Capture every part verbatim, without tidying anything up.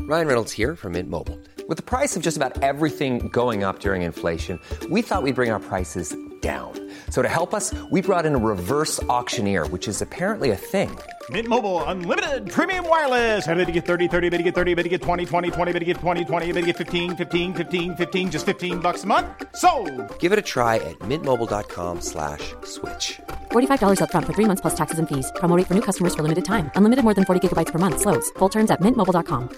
Ryan Reynolds here from Mint Mobile. With the price of just about everything going up during inflation, we thought we'd bring our prices down. So to help us, we brought in a reverse auctioneer, which is apparently a thing. Mint Mobile Unlimited Premium Wireless. How to get thirty, thirty, how to get thirty, how to get twenty, twenty, twenty, how to get twenty, twenty, how to get fifteen, fifteen, fifteen, fifteen, just fifteen bucks a month? Sold! Give it a try at mintmobile.com slash switch. forty-five dollars up front for three months plus taxes and fees. Promo rate for new customers for limited time. Unlimited more than forty gigabytes per month. Slows full terms at mint mobile dot com.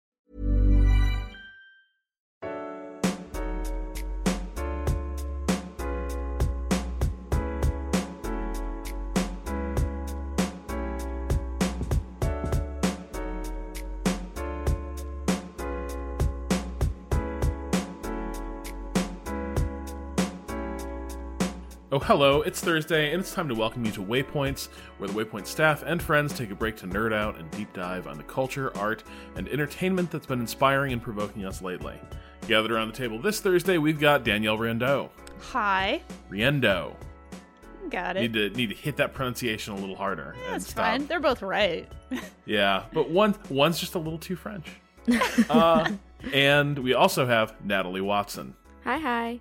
Oh, hello, it's Thursday, and it's time to welcome you to Waypoints, where the Waypoint staff and friends take a break to nerd out and deep dive on the culture, art, and entertainment that's been inspiring and provoking us lately. Gathered around the table this Thursday, we've got Danielle Riendeau. Hi. Riendeau. Got it. Need to need to hit that pronunciation a little harder. Yeah, and it's stop. fine. They're both right. Yeah, but one one's just a little too French. uh, and we also have Natalie Watson. Hi, hi.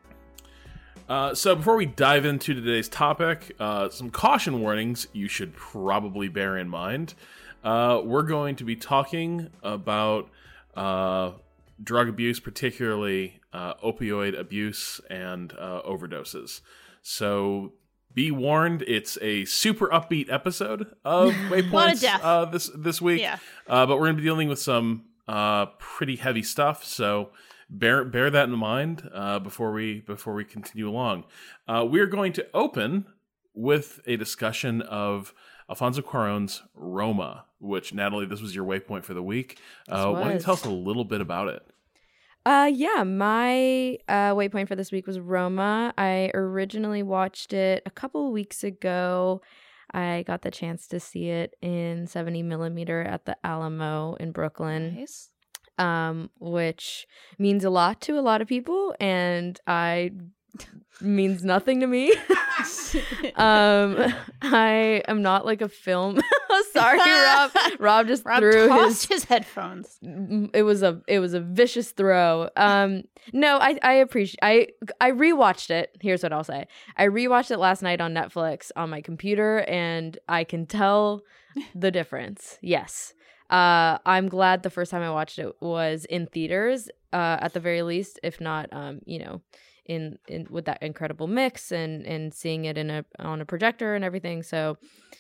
Uh, so before we dive into today's topic, uh, some caution warnings you should probably bear in mind. Uh, we're going to be talking about uh, drug abuse, particularly uh, opioid abuse and uh, overdoses. So be warned, it's a super upbeat episode of Waypoints lot of death. Uh, this this week. Yeah. Uh, but we're going to be dealing with some uh, pretty heavy stuff, so bear bear that in mind uh, before we before we continue along. Uh, we're going to open with a discussion of Alfonso Cuarón's Roma, which, Natalie, this was your waypoint for the week. Uh, why don't you tell us a little bit about it? Uh, yeah, my uh, waypoint for this week was Roma. I originally watched it a couple weeks ago. I got the chance to see it in seventy millimeter at the Alamo in Brooklyn. Nice. Um, which means a lot to a lot of people, and I means nothing to me. um, I am not like a film. Sorry, Rob. Rob just Rob threw tossed his, his headphones. It was a it was a vicious throw. Um, no, I I appreciate. I I rewatched it. Here's what I'll say. I rewatched it last night on Netflix on my computer, and I can tell the difference. Yes. Uh, I'm glad the first time I watched it was in theaters, uh, at the very least, if not, um, you know, in, in with that incredible mix and, and seeing it in a on a projector and everything. So,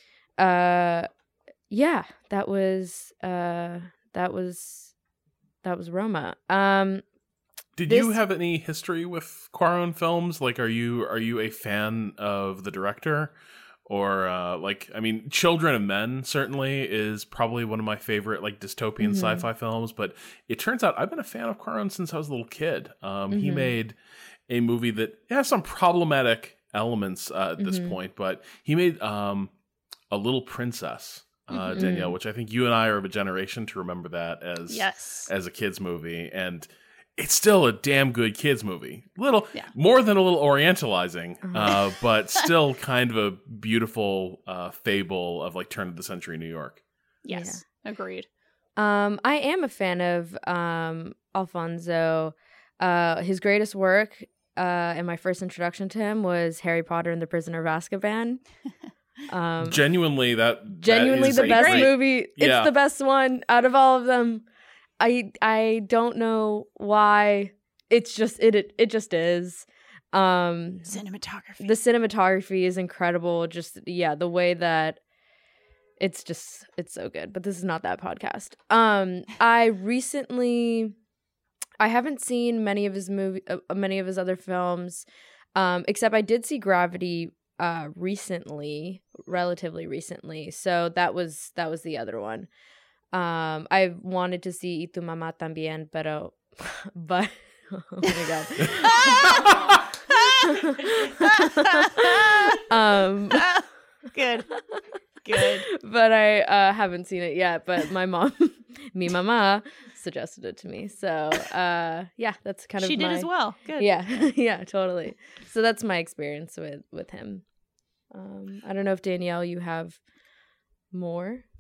uh, yeah, that was uh, that was that was Roma. Um, Did this... you have any history with Cuarón films? Like, are you are you a fan of the director? Or, uh, like, I mean, Children of Men certainly is probably one of my favorite, like, dystopian mm-hmm. sci-fi films. But it turns out I've been a fan of Cuarón since I was a little kid. Um, mm-hmm. He made a movie that has some problematic elements uh, at this mm-hmm. point. But he made um, A Little Princess, uh, mm-hmm. Danielle, which I think you and I are of a generation to remember that as, yes. as a kid's movie. And it's still a damn good kids movie. Little yeah. more than a little orientalizing, uh, but still kind of a beautiful uh, fable of like turn of the century New York. Yes, yeah. Agreed. Um, I am a fan of um, Alfonso. Uh, his greatest work, uh, and my first introduction to him was Harry Potter and the Prisoner of Azkaban. Um, genuinely, that genuinely that the best great, movie. It's yeah. the best one out of all of them. I I don't know why. It's just it it, it just is. Um, cinematography. The cinematography is incredible. Just yeah, the way that it's just it's so good. But this is not that podcast. Um, I recently I haven't seen many of his movie uh, many of his other films. Um, except I did see Gravity uh recently, relatively recently. So that was that was the other one. Um, I wanted to see Y Tu Mamá También, pero, but, oh my God. um, good, good. But I uh, haven't seen it yet, but my mom, mi mamá, suggested it to me. So, uh, yeah, that's kind of She did my, as well. Good. Yeah, yeah, totally. So that's my experience with, with him. Um, I don't know if Danielle, you have more?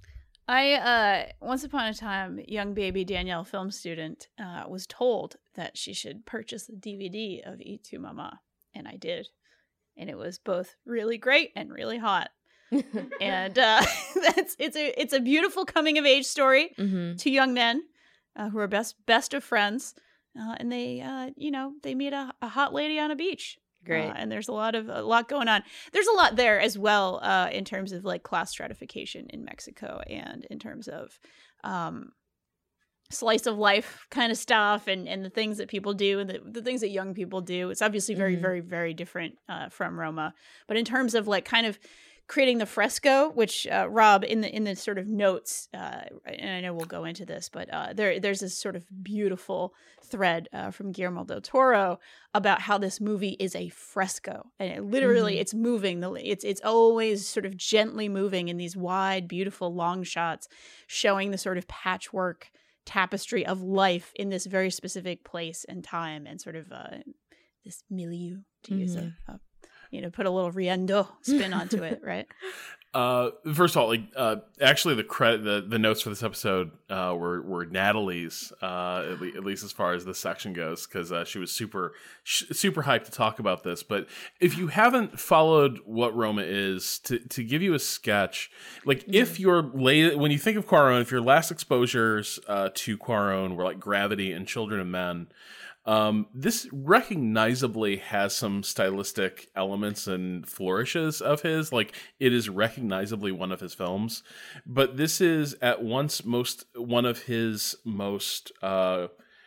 I uh once upon a time, young baby Danielle, film student, uh, was told that she should purchase a D V D of Y Tu Mama, and I did, and it was both really great and really hot. And uh, that's it's a it's a beautiful coming of age story. Mm-hmm. Two young men uh, who are best best of friends, uh, and they uh, you know they meet a, a hot lady on a beach. Great. Uh, and there's a lot of a lot going on. There's a lot there as well uh, in terms of like class stratification in Mexico, and in terms of um, slice of life kind of stuff, and, and the things that people do, and the, the things that young people do. It's obviously very, Mhm. very, very different uh, from Roma. But in terms of like kind of creating the fresco, which uh, Rob in the in the sort of notes, uh, and I know we'll go into this, but uh, there there's this sort of beautiful thread uh, from Guillermo del Toro about how this movie is a fresco, and it literally Mhm. it's moving. The it's it's always sort of gently moving in these wide, beautiful long shots, showing the sort of patchwork tapestry of life in this very specific place and time, and sort of uh, this milieu, to use a, a you know, put a little riendo spin onto it, right? Uh, first of all, like, uh, actually, the credit, the, the notes for this episode, uh, were were Natalie's, uh, at, le- at least as far as this section goes, because uh, she was super sh- super hyped to talk about this. But if you haven't followed what Roma is, to to give you a sketch, like if your late when you think of Cuarón, if your last exposures uh, to Cuarón were like Gravity and Children of Men. Um, this recognizably has some stylistic elements and flourishes of his. Like, it is recognizably one of his films, but this is at once most one of his most uh,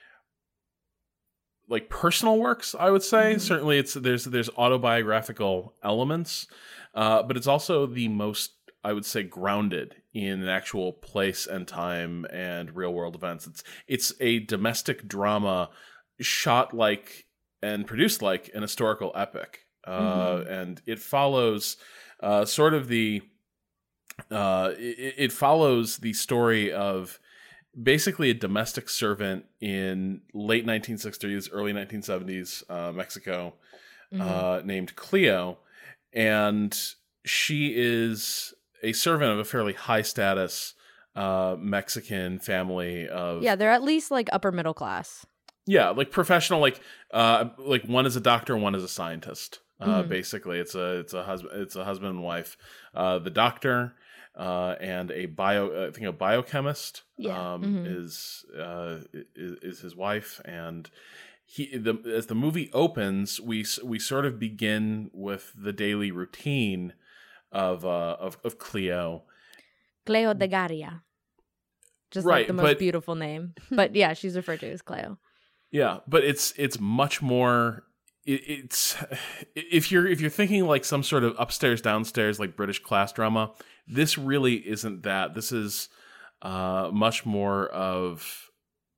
like personal works, I would say. Mm-hmm. Certainly, it's there's there's autobiographical elements, uh, but it's also the most, I would say, grounded in an actual place and time and real world events. It's it's a domestic drama shot like and produced like an historical epic, uh, mm-hmm. and it follows uh, sort of the uh, it, it follows the story of basically a domestic servant in late nineteen sixties, early nineteen seventies uh, Mexico, mm-hmm. uh, named Cleo, and she is a servant of a fairly high status uh, Mexican family of yeah, they're at least like upper middle class. Yeah, like professional, like uh, like one is a doctor, one is a scientist. Uh, Mm-hmm. Basically, it's a it's a husband it's a husband and wife. Uh, the doctor uh, and a bio I think a biochemist Yeah. um, Mhm. is, uh, is is his wife, and he the as the movie opens, we s- we sort of begin with the daily routine of uh, of of Cleo. Cleo de Garia. Just Right, like the most but- beautiful name. But yeah, she's referred to as Cleo. Yeah, but it's it's much more. It, it's if you're if you're thinking like some sort of upstairs downstairs like British class drama, this really isn't that. This is uh, much more of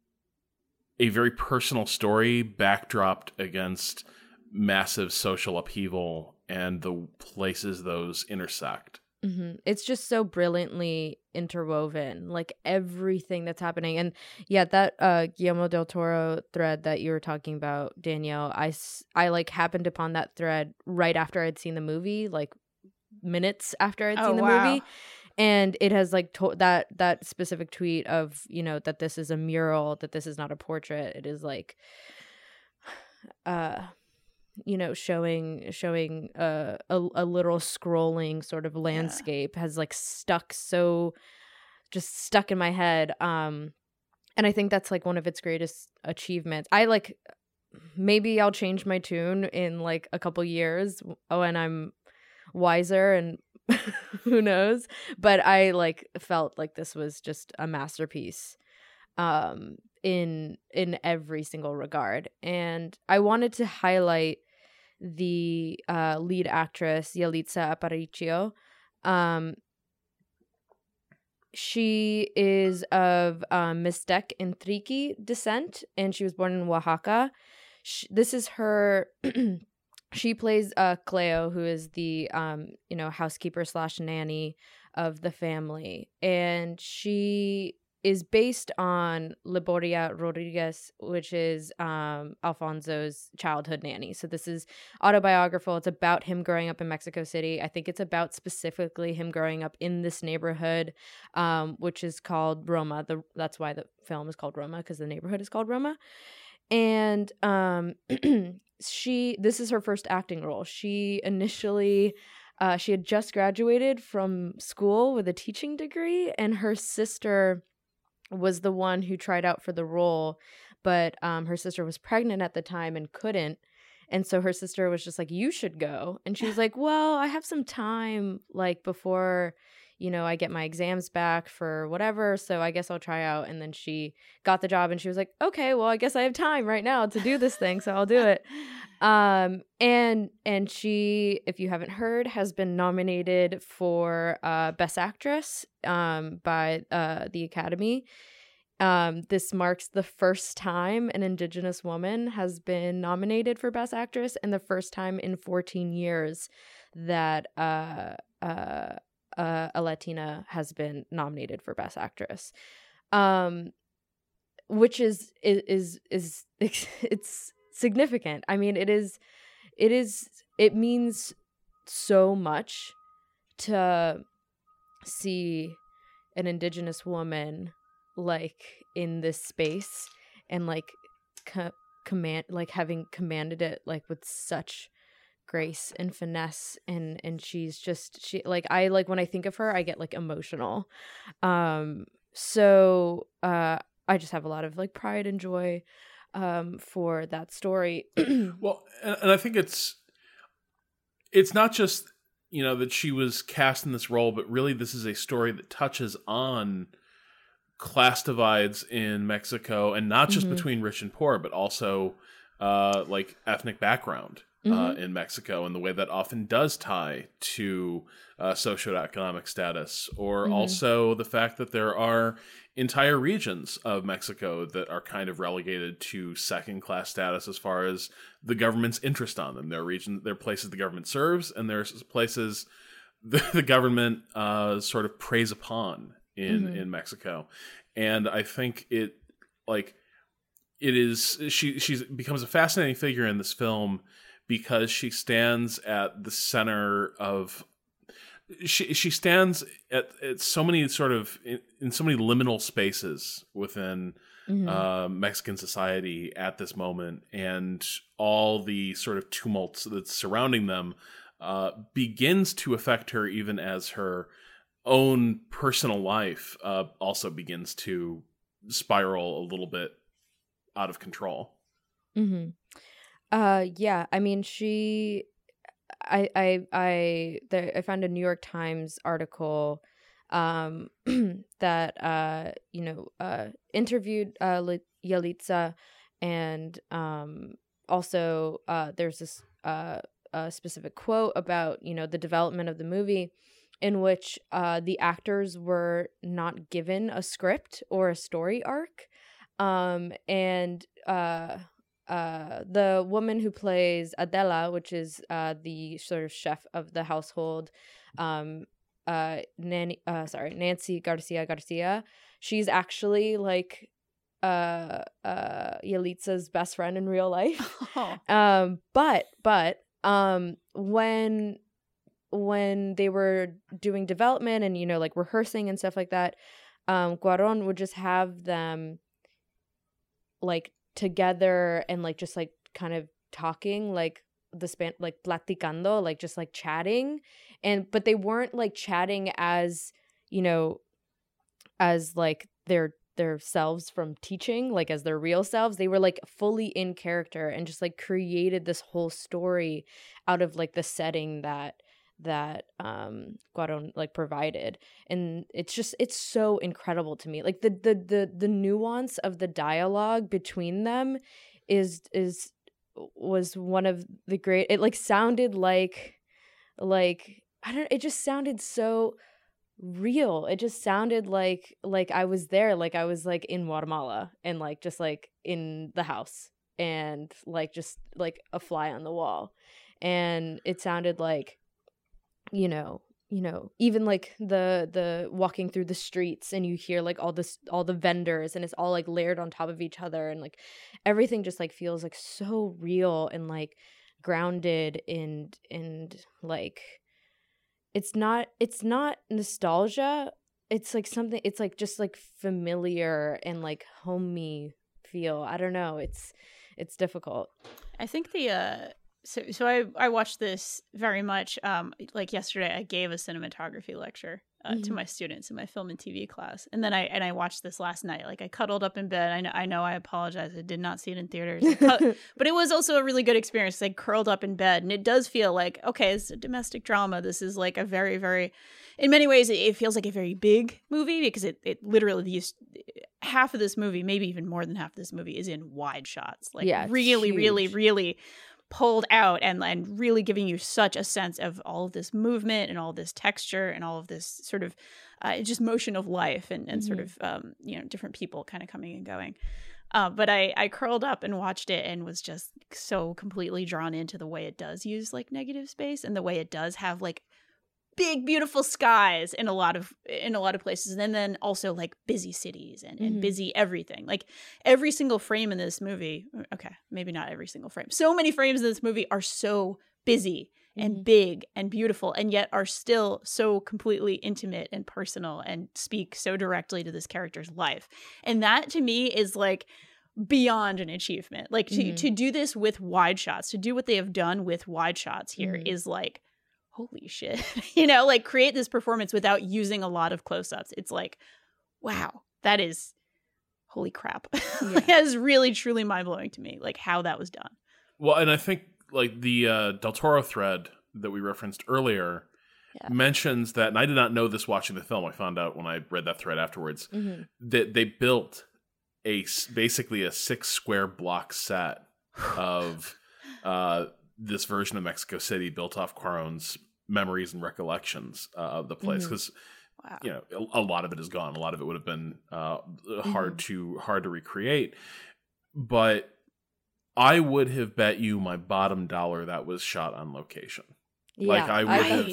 a very personal story backdropped against massive social upheaval and the places those intersect. Mm-hmm. It's just so brilliantly interwoven, like everything that's happening. And yeah, that uh, Guillermo del Toro thread that you were talking about, Danielle, I, s- I like happened upon that thread right after I'd seen the movie, like minutes after I'd Oh, seen the wow. movie. And it has like to- that that specific tweet of, you know, that this is a mural, that this is not a portrait. It is like, uh, you know, showing showing uh, a a literal scrolling sort of landscape has like stuck so just stuck in my head. Um, and I think that's like one of its greatest achievements. I like maybe I'll change my tune in like a couple years when I'm wiser and who knows. But I like felt like this was just a masterpiece. Um, in in every single regard, and I wanted to highlight the uh, lead actress Yalitza Aparicio. Um, she is of um, Mixtec and Triqui descent, and she was born in Oaxaca. She, this is her. She plays uh, Cleo, who is the um, you know housekeeper slash nanny of the family, and she is based on Liboria Rodriguez, which is um, Alfonso's childhood nanny. So this is autobiographical. It's about him growing up in Mexico City. I think it's about specifically him growing up in this neighborhood, um, which is called Roma. The, that's why the film is called Roma, because the neighborhood is called Roma. And um, she, this is her first acting role. She initially... Uh, she had just graduated from school with a teaching degree, and her sister was the one who tried out for the role, but um, her sister was pregnant at the time and couldn't. And so her sister was just like, you should go. And she was like, well, I have some time, like, before, you know, I get my exams back for whatever, so I guess I'll try out. And then she got the job, and she was like, okay, well, I guess I have time right now to do this thing, so I'll do it. Um, and and she, if you haven't heard, has been nominated for uh, Best Actress um, by uh, the Academy. Um, this marks the first time an Indigenous woman has been nominated for Best Actress, and the first time in fourteen years that uh, uh, uh, a Latina has been nominated for Best Actress. Um, which is is is, is it's significant. I mean, it is, it is, it means so much to see an Indigenous woman like in this space and like co- command, like having commanded it like with such grace and finesse, and and she's just she like I like when I think of her, I get like emotional. Um, so uh, I just have a lot of like pride and joy um for that story. Well, and, and I think it's it's not just, you know, that she was cast in this role, but really this is a story that touches on class divides in Mexico, and not just mm-hmm. between rich and poor, but also uh like ethnic background mm-hmm. uh in Mexico, and the way that often does tie to uh socioeconomic status, or mm-hmm. also the fact that there are entire regions of Mexico that are kind of relegated to second class status as far as the government's interest on them. There are region, there are places the government serves, and there's places the, the government uh, sort of preys upon in, mm-hmm. in Mexico. And I think it like it is she she becomes a fascinating figure in this film because she stands at the center of She she stands at, at so many sort of in, in so many liminal spaces within mm-hmm. uh, Mexican society at this moment, and all the sort of tumults that's surrounding them uh, begins to affect her, even as her own personal life uh, also begins to spiral a little bit out of control. Mm-hmm. Uh, yeah, I mean, she. I I I there, I found a New York Times article um, that uh, you know uh, interviewed uh, Yalitza, and um, also uh, there's this uh, a specific quote about you know the development of the movie, in which uh, the actors were not given a script or a story arc, um, and. Uh, Uh, the woman who plays Adela, which is uh, the sort of chef of the household, um, uh, Nanny, uh, sorry, Nancy Garcia Garcia, she's actually like uh, uh, Yalitza's best friend in real life. Oh. Um, but but um, when when they were doing development and you know like rehearsing and stuff like that, um, Cuarón would just have them like. together and like just like kind of talking like the span like platicando, like just like chatting, and but they weren't like chatting as you know as like their their selves from teaching, like as their real selves. They were like fully in character and just like created this whole story out of like the setting that that um Cuarón like provided, and it's just it's so incredible to me. Like the the the the nuance of the dialogue between them is is was one of the great. It like sounded like like I don't it just sounded so real. It just sounded like like I was there, like I was like in Guatemala and like just like in the house and like just like a fly on the wall. And it sounded like you know, you know, even like the the walking through the streets and you hear like all this all the vendors and it's all like layered on top of each other and like everything just like feels like so real and like grounded and and like it's not it's not nostalgia. It's like something it's like just like familiar and like homey feel. I don't know. It's it's difficult. I think the uh so so I I watched this very much um like yesterday I gave a cinematography lecture uh, mm-hmm. to my students in my film and T V class, and then I and I watched this last night. Like I cuddled up in bed. I know I know I apologize. I did not see it in theaters. Cu- but it was also a really good experience. I curled up in bed, and it does feel like, okay, it's a domestic drama. This is like a very very in many ways it, it feels like a very big movie because it it literally used half of this movie, maybe even more than half of this movie, is in wide shots. Like yeah, really, huge. really, really pulled out and and really giving you such a sense of all of this movement and all of this texture and all of this sort of uh, just motion of life and, and mm-hmm. sort of um, you know, different people kind of coming and going. Uh, but I, I curled up and watched it and was just so completely drawn into the way it does use like negative space and the way it does have like big beautiful skies in a lot of in a lot of places, and then also like busy cities and, and mm-hmm. busy everything. Like every single frame in this movie, okay, maybe not every single frame, so many frames in this movie are so busy and mm-hmm. big and beautiful, and yet are still so completely intimate and personal and speak so directly to this character's life. And that to me is like beyond an achievement. Like to, mm-hmm. to do this with wide shots, to do what they have done with wide shots here mm-hmm. is like, holy shit, you know, like create this performance without using a lot of close-ups. It's like, wow, that is, holy crap. Yeah. That is really, truly mind-blowing to me, like how that was done. Well, and I think like the uh, Del Toro thread that we referenced earlier yeah. mentions that, and I did not know this watching the film, I found out when I read that thread afterwards, mm-hmm. that they built a basically a six square block set of uh, this version of Mexico City built off Cuarón's memories and recollections uh, of the place, because mm-hmm. wow. you know a, a lot of it is gone. A lot of it would have been uh, hard mm-hmm. to hard to recreate. But I would have bet you my bottom dollar that was shot on location. Yeah, like I would right. have.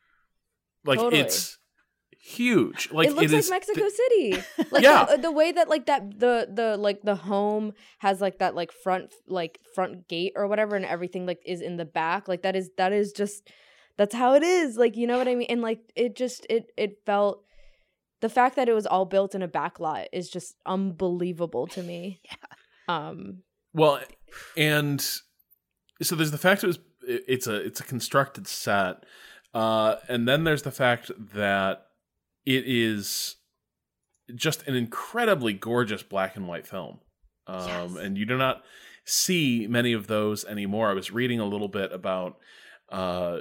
Like totally. It's huge. Like it looks it like is Mexico th- City. Like yeah. the, the way that like that the the like the home has like that like front like front gate or whatever, and everything like is in the back. Like that is that is just. That's how it is. Like, you know what I mean? And like, it just, it, it felt, the fact that it was all built in a backlot is just unbelievable to me. Yeah. Um, well, and so there's the fact it was, it's a, it's a constructed set. Uh, and then there's the fact that it is just an incredibly gorgeous black and white film. Um, yes. And you do not see many of those anymore. I was reading a little bit about, uh,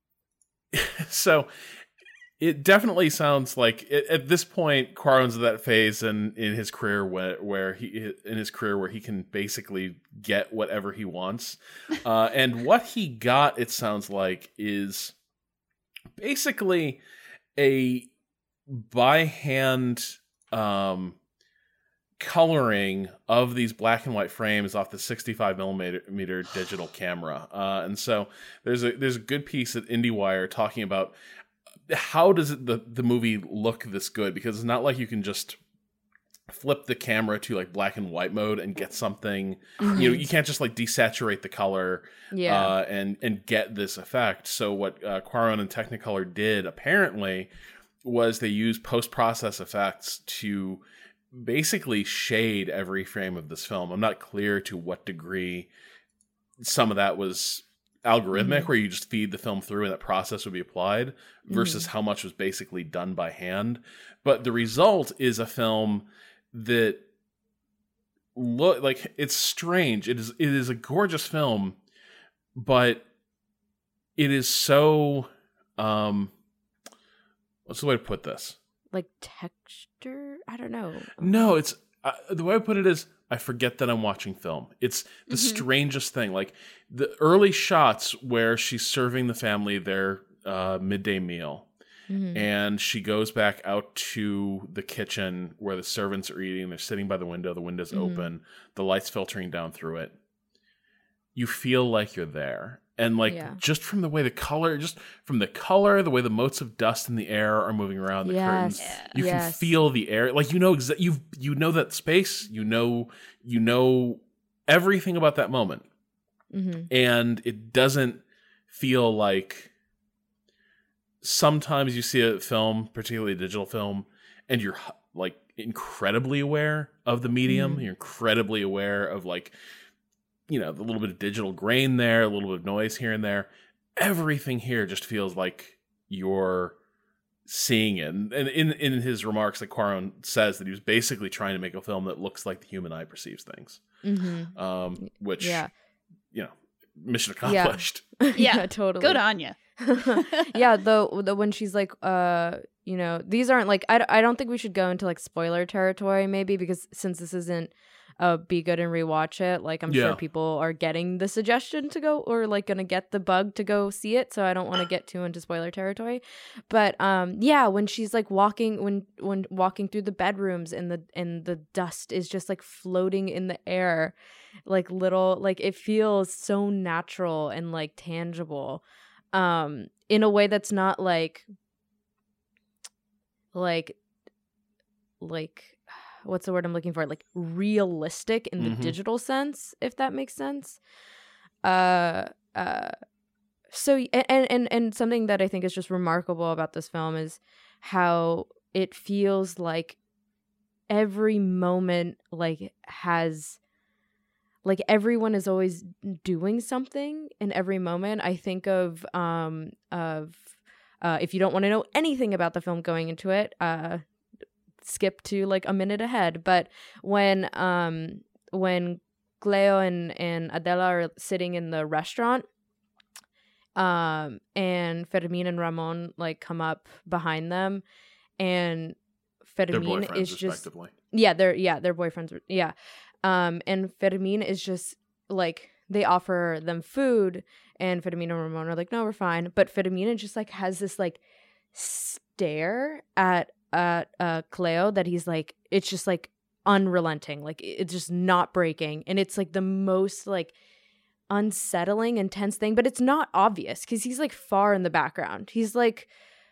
so it definitely sounds like it, at this point Cuarón's at that phase in, in his career where, where he in his career where he can basically get whatever he wants, uh, and what he got, it sounds like, is basically a by hand um, coloring of these black and white frames off the sixty-five millimeter digital camera. Uh, and so there's a there's a good piece at IndieWire talking about how does it, the, the movie look this good? Because it's not like you can just flip the camera to like black and white mode and get something, mm-hmm. you know, you can't just like desaturate the color yeah. uh, and, and get this effect. So what uh, Cuarón and Technicolor did apparently was they used post-process effects to basically shade every frame of this film. I'm not clear to what degree some of that was algorithmic, mm-hmm. where you just feed the film through and that process would be applied, versus mm-hmm. how much was basically done by hand. But the result is a film that look like, it's strange. It is it is a gorgeous film, but it is so um what's the way to put this? Like texture? I don't know. No, it's uh, the way I put it is I forget that I'm watching film. It's the mm-hmm. strangest thing. Like the early shots where she's serving the family their uh, midday meal, mm-hmm. and she goes back out to the kitchen where the servants are eating. They're sitting by the window. The window's mm-hmm. open. The light's filtering down through it. You feel like you're there. And like Yeah. just from the way the color, just from the color, the way the motes of dust in the air are moving around the Yes. curtains, Yeah. you can Yes. feel the air. Like you know, exa- you you know that space. You know, you know everything about that moment, Mm-hmm. and it doesn't feel like. Sometimes you see a film, particularly a digital film, and you're like incredibly aware of the medium. Mhm. You're incredibly aware of like, you know, the little bit of digital grain there, a little bit of noise here and there. Everything here just feels like you're seeing it. And in, in his remarks, like Cuarón says that he was basically trying to make a film that looks like the human eye perceives things. Mm-hmm. Um, which, Yeah. you know, mission accomplished. Yeah. totally. Good on you. Yeah, though the, when she's like, uh, you know, these aren't like I, I don't think we should go into like spoiler territory maybe because since this isn't uh be good and rewatch it, like I'm Yeah. sure people are getting the suggestion to go or like gonna get the bug to go see it, so I don't want to get too into spoiler territory. But um yeah, when she's like walking when when walking through the bedrooms and the and the dust is just like floating in the air, like little like it feels so natural and like tangible. Um, in a way that's not like, like, like, what's the word I'm looking for? Like realistic in the Mhm. digital sense, if that makes sense. Uh, uh, so and and and something that I think is just remarkable about this film is how it feels like every moment like has. Like everyone is always doing something in every moment. I think of um of uh if you don't want to know anything about the film going into it, uh skip to like a minute ahead. But when um when Cleo and, and Adela are sitting in the restaurant, um and Fermin and Ramon like come up behind them, and Their Fermin boyfriends, is just respectively. yeah, they're yeah, their boyfriends. Yeah. Um, and Fermin is just like they offer them food, and Fermin and Ramon are like, no, we're fine. But Fermin just like has this like stare at at uh Cleo that he's like, it's just like unrelenting, like it's just not breaking, and it's like the most like unsettling, intense thing. But it's not obvious because he's like far in the background. He's like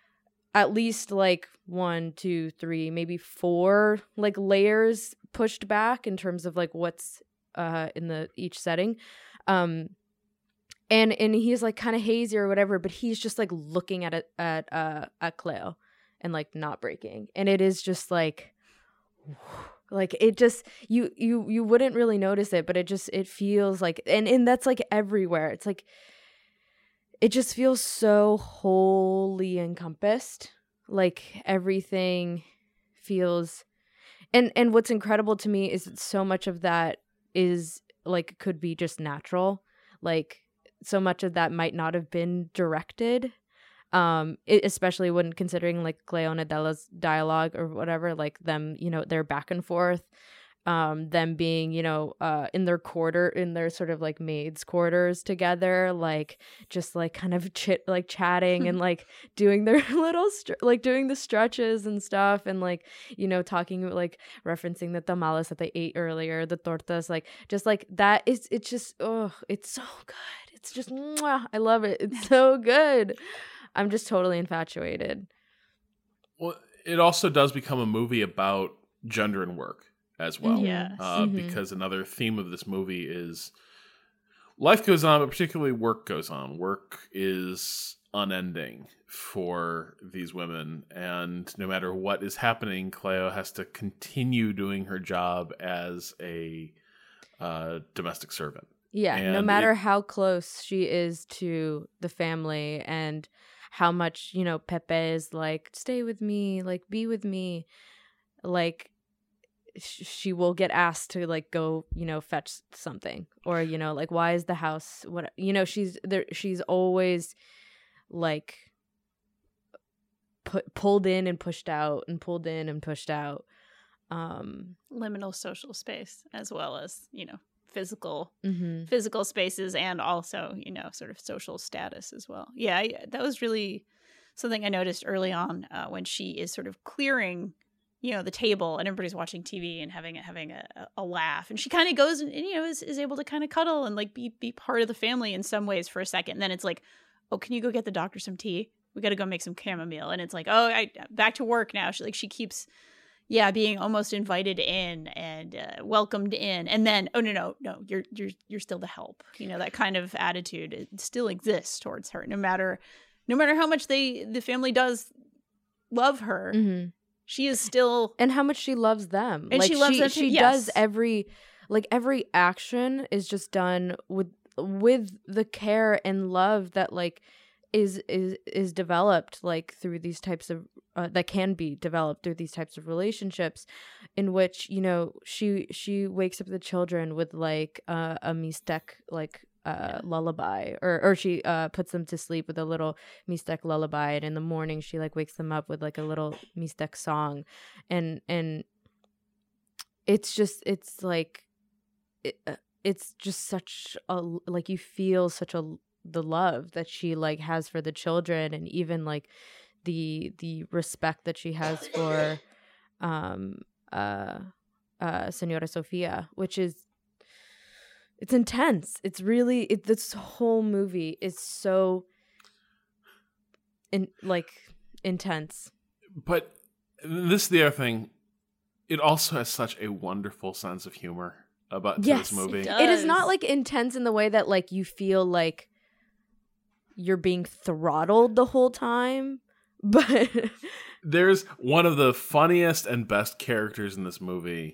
at least like one, two, three, maybe four like layers pushed back in terms of like what's uh in the each setting. Um and and he's like kind of hazy or whatever, but he's just like looking at it at uh at Cleo and like not breaking. And it is just like like it just you you you wouldn't really notice it, but it just it feels like and and that's like everywhere. It's like it just feels so wholly encompassed. Like everything feels and and what's incredible to me is that so much of that is like could be just natural. Like so much of that might not have been directed. Um, it, especially when considering like Cleo and Adela's dialogue or whatever, like them, you know, they're back and forth. Um, them being, you know, uh, in their quarter, in their sort of like maids' quarters together, like just like kind of chit, like chatting and like doing their little, str- like doing the stretches and stuff, and like you know talking like referencing the tamales that they ate earlier, the tortas, like just like that. It's it's just oh, it's so good. It's just mwah, I love it. It's so good. I'm just totally infatuated. Well, it also does become a movie about gender and work as well. Yes. Uh, Mhm. Because another theme of this movie is life goes on, but particularly work goes on. Work is unending for these women. And no matter what is happening, Cleo has to continue doing her job as a uh, domestic servant. Yeah, no And matter it- how close she is to the family and how much, you know, Pepe is like, stay with me, like, be with me, like, sh- she will get asked to, like, go, you know, fetch something. Or, you know, like, why is the house, what, you know, she's there, she's always, like, put, pulled in and pushed out and pulled in and pushed out. Um, Liminal social space as well as, you know, physical mhm. physical spaces and also, you know, sort of social status as well. Yeah, I, that was really something I noticed early on uh, when she is sort of clearing you know, the table and everybody's watching T V and having a, having a, a laugh. And she kind of goes and, you know, is, is able to kind of cuddle and like be, be part of the family in some ways for a second. And then it's like, oh, can you go get the doctor some tea? We got to go make some chamomile. And it's like, oh, I back to work now. She like, she keeps, yeah, being almost invited in and uh, welcomed in. And then, oh, no, no, no, you're, you're, you're still the help. You know, that kind of attitude it still exists towards her, no matter, no matter how much they, the family does love her. Mm-hmm. She is still, and how much she loves them, and like she loves she, them. She yes. does every, like every action is just done with with the care and love that like is is is developed like through these types of uh, that can be developed through these types of relationships, in which you know she she wakes up the children with like uh, a Mixtec like. Uh, yeah. lullaby or or she uh puts them to sleep with a little Mixtec lullaby, and in the morning she like wakes them up with like a little Mixtec song, and and it's just it's like it, uh, it's just such a like you feel such a the love that she like has for the children, and even like the the respect that she has for um uh uh Senora Sofia, which is it's intense. It's really it, this whole movie is so in like intense. But this is the other thing. It also has such a wonderful sense of humor about yes, this movie. It does. It is not like intense in the way that like you feel like you're being throttled the whole time, but there's one of the funniest and best characters in this movie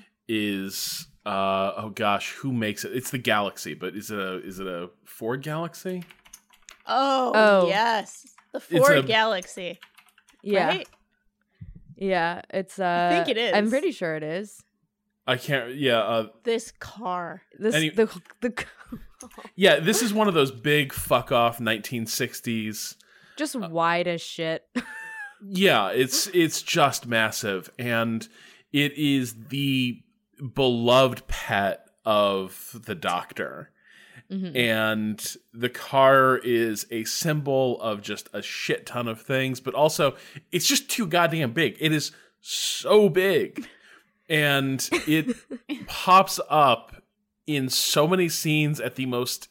is uh oh gosh, who makes it? It's the Galaxy, but is it a is it a Ford Galaxy? Oh, oh. yes. The Ford a, Galaxy. Yeah. Right? Yeah, it's uh I think it is. I'm pretty sure it is. I can't yeah, uh This car. This any, the the yeah, this is one of those big fuck off nineteen sixties. Just uh, wide as shit. Yeah, it's it's just massive, and it is the beloved pet of the Doctor. Mm-hmm. And the car is a symbol of just a shit ton of things, but also it's just too goddamn big. It is so big, and it pops up in so many scenes at the most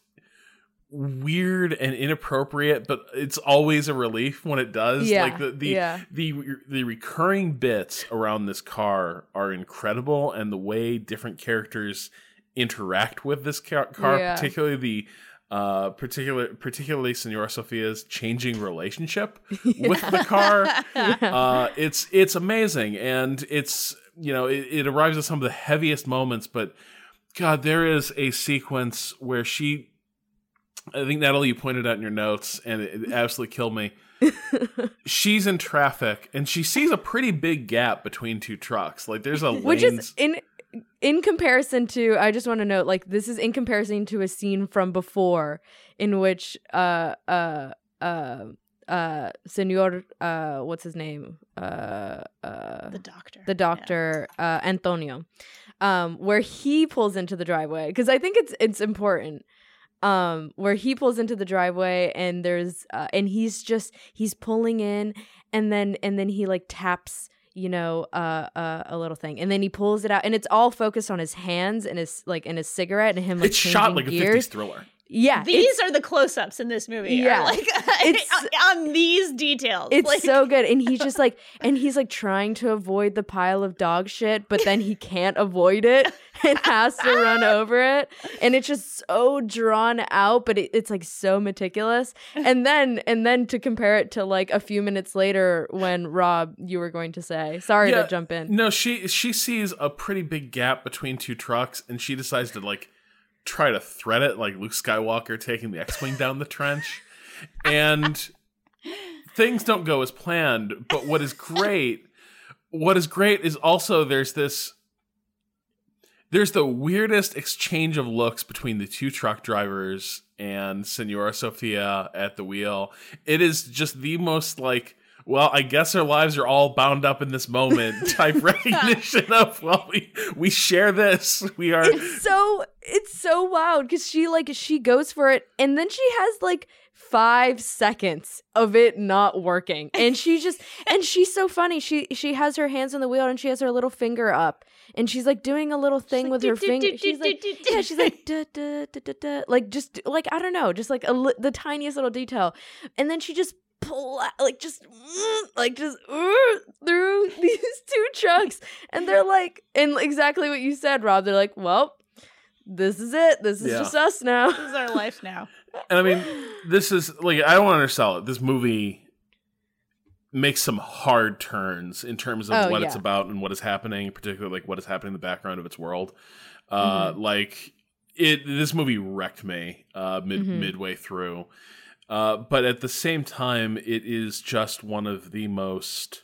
weird and inappropriate, but it's always a relief when it does. Yeah, like the the, yeah. the the recurring bits around this car are incredible, and the way different characters interact with this car, car yeah. particularly the uh particular particularly Senora Sofia's changing relationship yeah. with the car. yeah. Uh it's it's amazing, and it's you know it, it arrives at some of the heaviest moments, but God, there is a sequence where she I think, Natalie, you pointed out in your notes, and it, it absolutely killed me. She's in traffic, and she sees a pretty big gap between two trucks. Like, there's a lanes. Which is in in comparison to, I just want to note, like, this is in comparison to a scene from before in which uh uh uh uh Senor uh what's his name uh uh the doctor the doctor yeah. uh Antonio, um where he pulls into the driveway, because I think it's it's important. Um, where he pulls into the driveway, and there's uh, and he's just he's pulling in, and then and then he like taps, you know, uh, uh, a little thing, and then he pulls it out, and it's all focused on his hands and his like and his cigarette and him. Like, it's shot like gears. a fifties thriller. Yeah, these are the close-ups in this movie. Yeah, like it's on these details. It's like, so good, and he's just like, and he's like trying to avoid the pile of dog shit, but then he can't avoid it and has to run over it, and it's just so drawn out, but it, it's like so meticulous. And then, and then to compare it to like a few minutes later, when Rob, you were going to say, sorry yeah, to jump in. No, she she sees a pretty big gap between two trucks, and she decides to like. try to thread it like Luke Skywalker taking the X-Wing down the trench, and things don't go as planned. But what is great, what is great is also there's this, there's the weirdest exchange of looks between the two truck drivers and Senora Sofia at the wheel. It is just the most like, well, I guess our lives are all bound up in this moment type recognition of, well, we, we share this. We are. It's so, it's so wild because she like, she goes for it, and then she has like five seconds of it not working. And she just, and she's so funny. She she has her hands on the wheel and she has her little finger up. And she's like doing a little thing with her finger. She's like, yeah, she's like, da, da, da, da, da. Like just like, I don't know, just like a li- the tiniest little detail. And then she just pull like just like just uh, through these two trucks. And they're like, and exactly what you said, Rob. They're like, well, this is it. This is Yeah. just us now. This is our life now. And I mean, this is like, I don't want to undersell it. This movie makes some hard turns in terms of Oh, what yeah. it's about and what is happening, particularly like what is happening in the background of its world. Uh, Mm-hmm. Like it, this movie wrecked me uh, mid Mm-hmm. midway through. Uh, but at the same time, it is just one of the most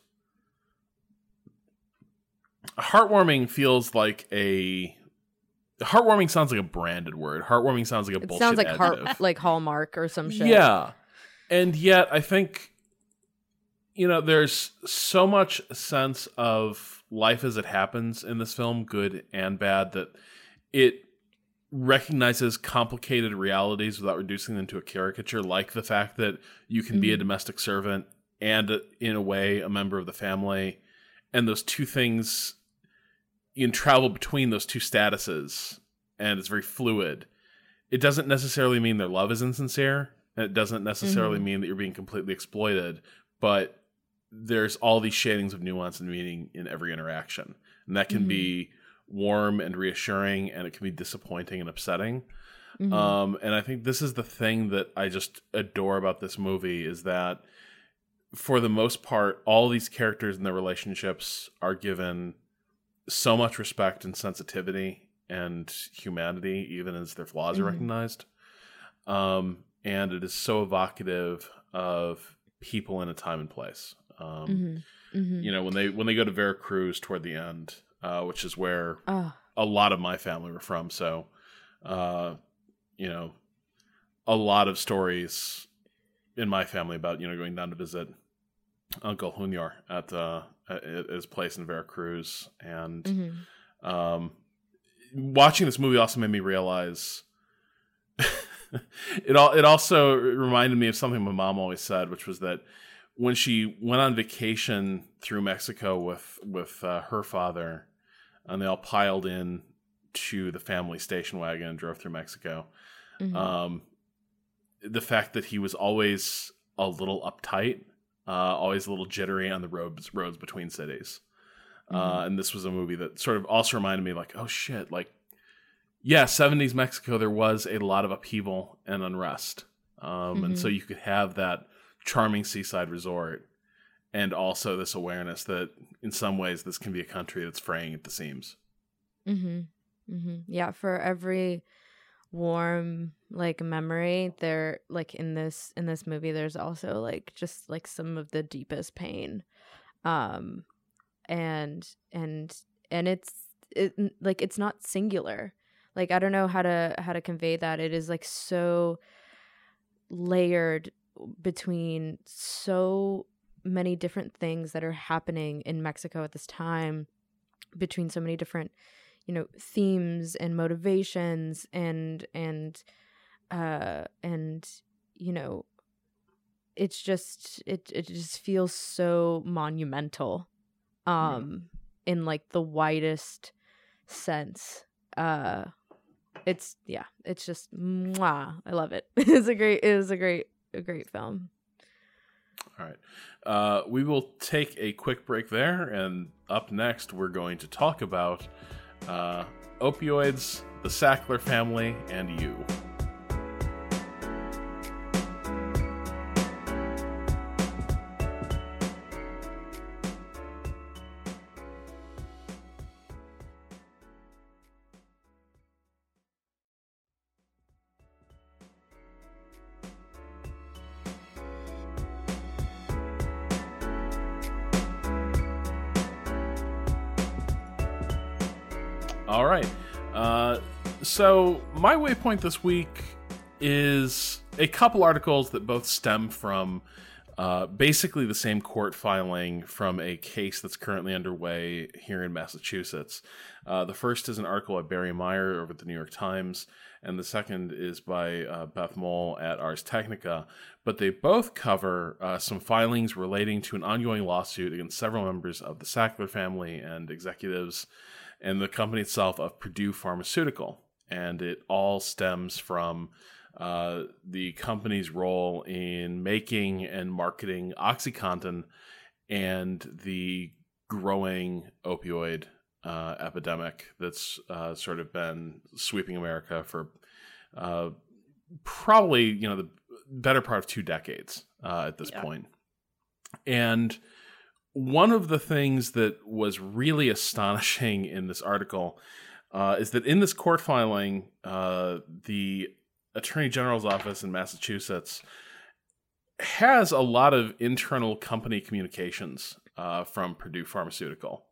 heartwarming. Feels like a heartwarming sounds like a branded word. Heartwarming sounds like a It bullshit sounds like adjective. heart, like Hallmark or some shit. Yeah. And yet I think, you know, there's so much sense of life as it happens in this film, good and bad, that it recognizes complicated realities without reducing them to a caricature, like the fact that you can be a domestic servant and, in a way, a member of the family. And those two things, you can travel between those two statuses, and it's very fluid. It doesn't necessarily mean their love is insincere, and it doesn't necessarily Mm-hmm. mean that you're being completely exploited, but there's all these shadings of nuance and meaning in every interaction. And that can Mm-hmm. be warm and reassuring, and it can be disappointing and upsetting. Mm-hmm. Um, and I think this is the thing that I just adore about this movie, is that for the most part, all these characters and their relationships are given so much respect and sensitivity and humanity, even as their flaws Mm-hmm. are recognized. Um, and it is so evocative of people in a time and place. Um, Mm-hmm. Mm-hmm. You know, when they when they go to Veracruz toward the end, uh, which is where Oh. a lot of my family were from. So, uh, you know, a lot of stories in my family about, you know, going down to visit Uncle Junior at, uh, at his place in Veracruz. And Mm-hmm. um, watching this movie also made me realize it all. It also reminded me of something my mom always said, which was that when she went on vacation through Mexico with with uh, her father, and they all piled in to the family station wagon and drove through Mexico, Mm-hmm. um, the fact that he was always a little uptight, uh, always a little jittery on the roads roads between cities. Mm-hmm. Uh, and this was a movie that sort of also reminded me, like, oh shit, like, yeah, seventies Mexico, there was a lot of upheaval and unrest. Um, Mm-hmm. And so you could have that charming seaside resort and also this awareness that in some ways this can be a country that's fraying at the seams. Mm-hmm. Mm-hmm. Yeah, for every warm like memory, there like in this in this movie, there's also like just like some of the deepest pain, um, and and and it's it like it's not singular. Like I don't know how to how to convey that. It is like so layered between so many different things that are happening in Mexico at this time, between so many different, you know, themes and motivations and and uh and you know, it's just it it just feels so monumental um in like the widest sense. Uh it's yeah, it's just mwah. I love it. It's a great it was a great a great film. All right. Uh, we will take a quick break there, and up next, we're going to talk about uh, opioids, the Sackler family, and you. All right. Uh, so my waypoint this week is a couple articles that both stem from Uh, basically the same court filing from a case that's currently underway here in Massachusetts. Uh, the first is an article by Barry Meyer over at the New York Times, and the second is by uh, Beth Mole at Ars Technica. But they both cover uh, some filings relating to an ongoing lawsuit against several members of the Sackler family and executives and the company itself of Purdue Pharmaceutical. And it all stems from Uh, the company's role in making and marketing OxyContin and the growing opioid uh, epidemic that's uh, sort of been sweeping America for uh, probably, you know, the better part of two decades uh, at this yeah. point. And one of the things that was really astonishing in this article uh, is that in this court filing, uh, the Attorney General's office in Massachusetts has a lot of internal company communications uh, from Purdue Pharmaceutical.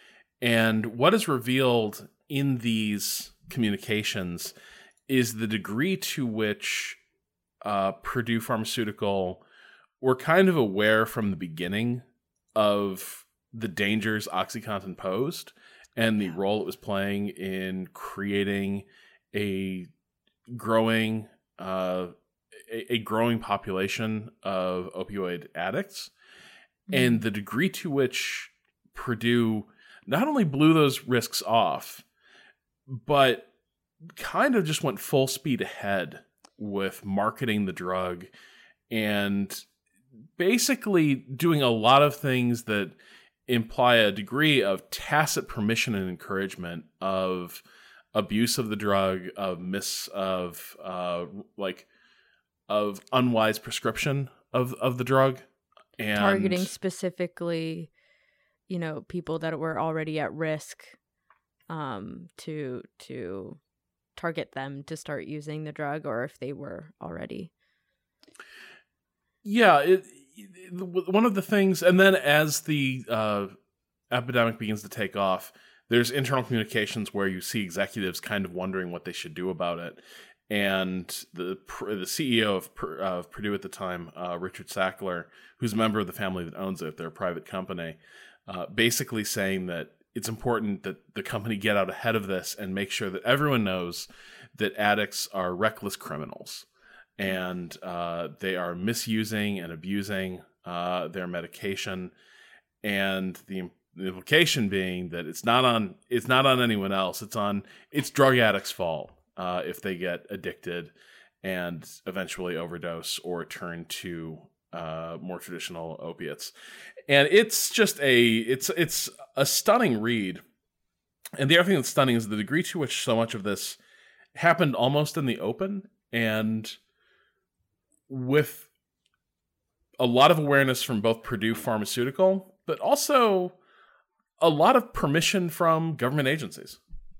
And what is revealed in these communications is the degree to which uh, Purdue Pharmaceutical were kind of aware from the beginning of the dangers OxyContin posed and the role it was playing in creating a growing uh, a, a growing population of opioid addicts, mm-hmm. and the degree to which Purdue not only blew those risks off, but kind of just went full speed ahead with marketing the drug and basically doing a lot of things that imply a degree of tacit permission and encouragement of abuse of the drug, of miss of uh, like of unwise prescription of, of the drug, and targeting specifically, you know, people that were already at risk, um, to to target them to start using the drug, or if they were already. Yeah, it, it, one of the things, and then as the uh, epidemic begins to take off, there's internal communications where you see executives kind of wondering what they should do about it. And the the C E O of, of Purdue at the time, uh, Richard Sackler, who's a member of the family that owns it, they're a private company, uh, basically saying that it's important that the company get out ahead of this and make sure that everyone knows that addicts are reckless criminals. And uh, they are misusing and abusing uh, their medication. And the The implication being that it's not on it's not on anyone else. It's on it's drug addicts' fault uh, if they get addicted and eventually overdose or turn to uh, more traditional opiates. And it's just a it's it's a stunning read. And the other thing that's stunning is the degree to which so much of this happened almost in the open and with a lot of awareness from both Purdue Pharmaceutical, but also a lot of permission from government agencies.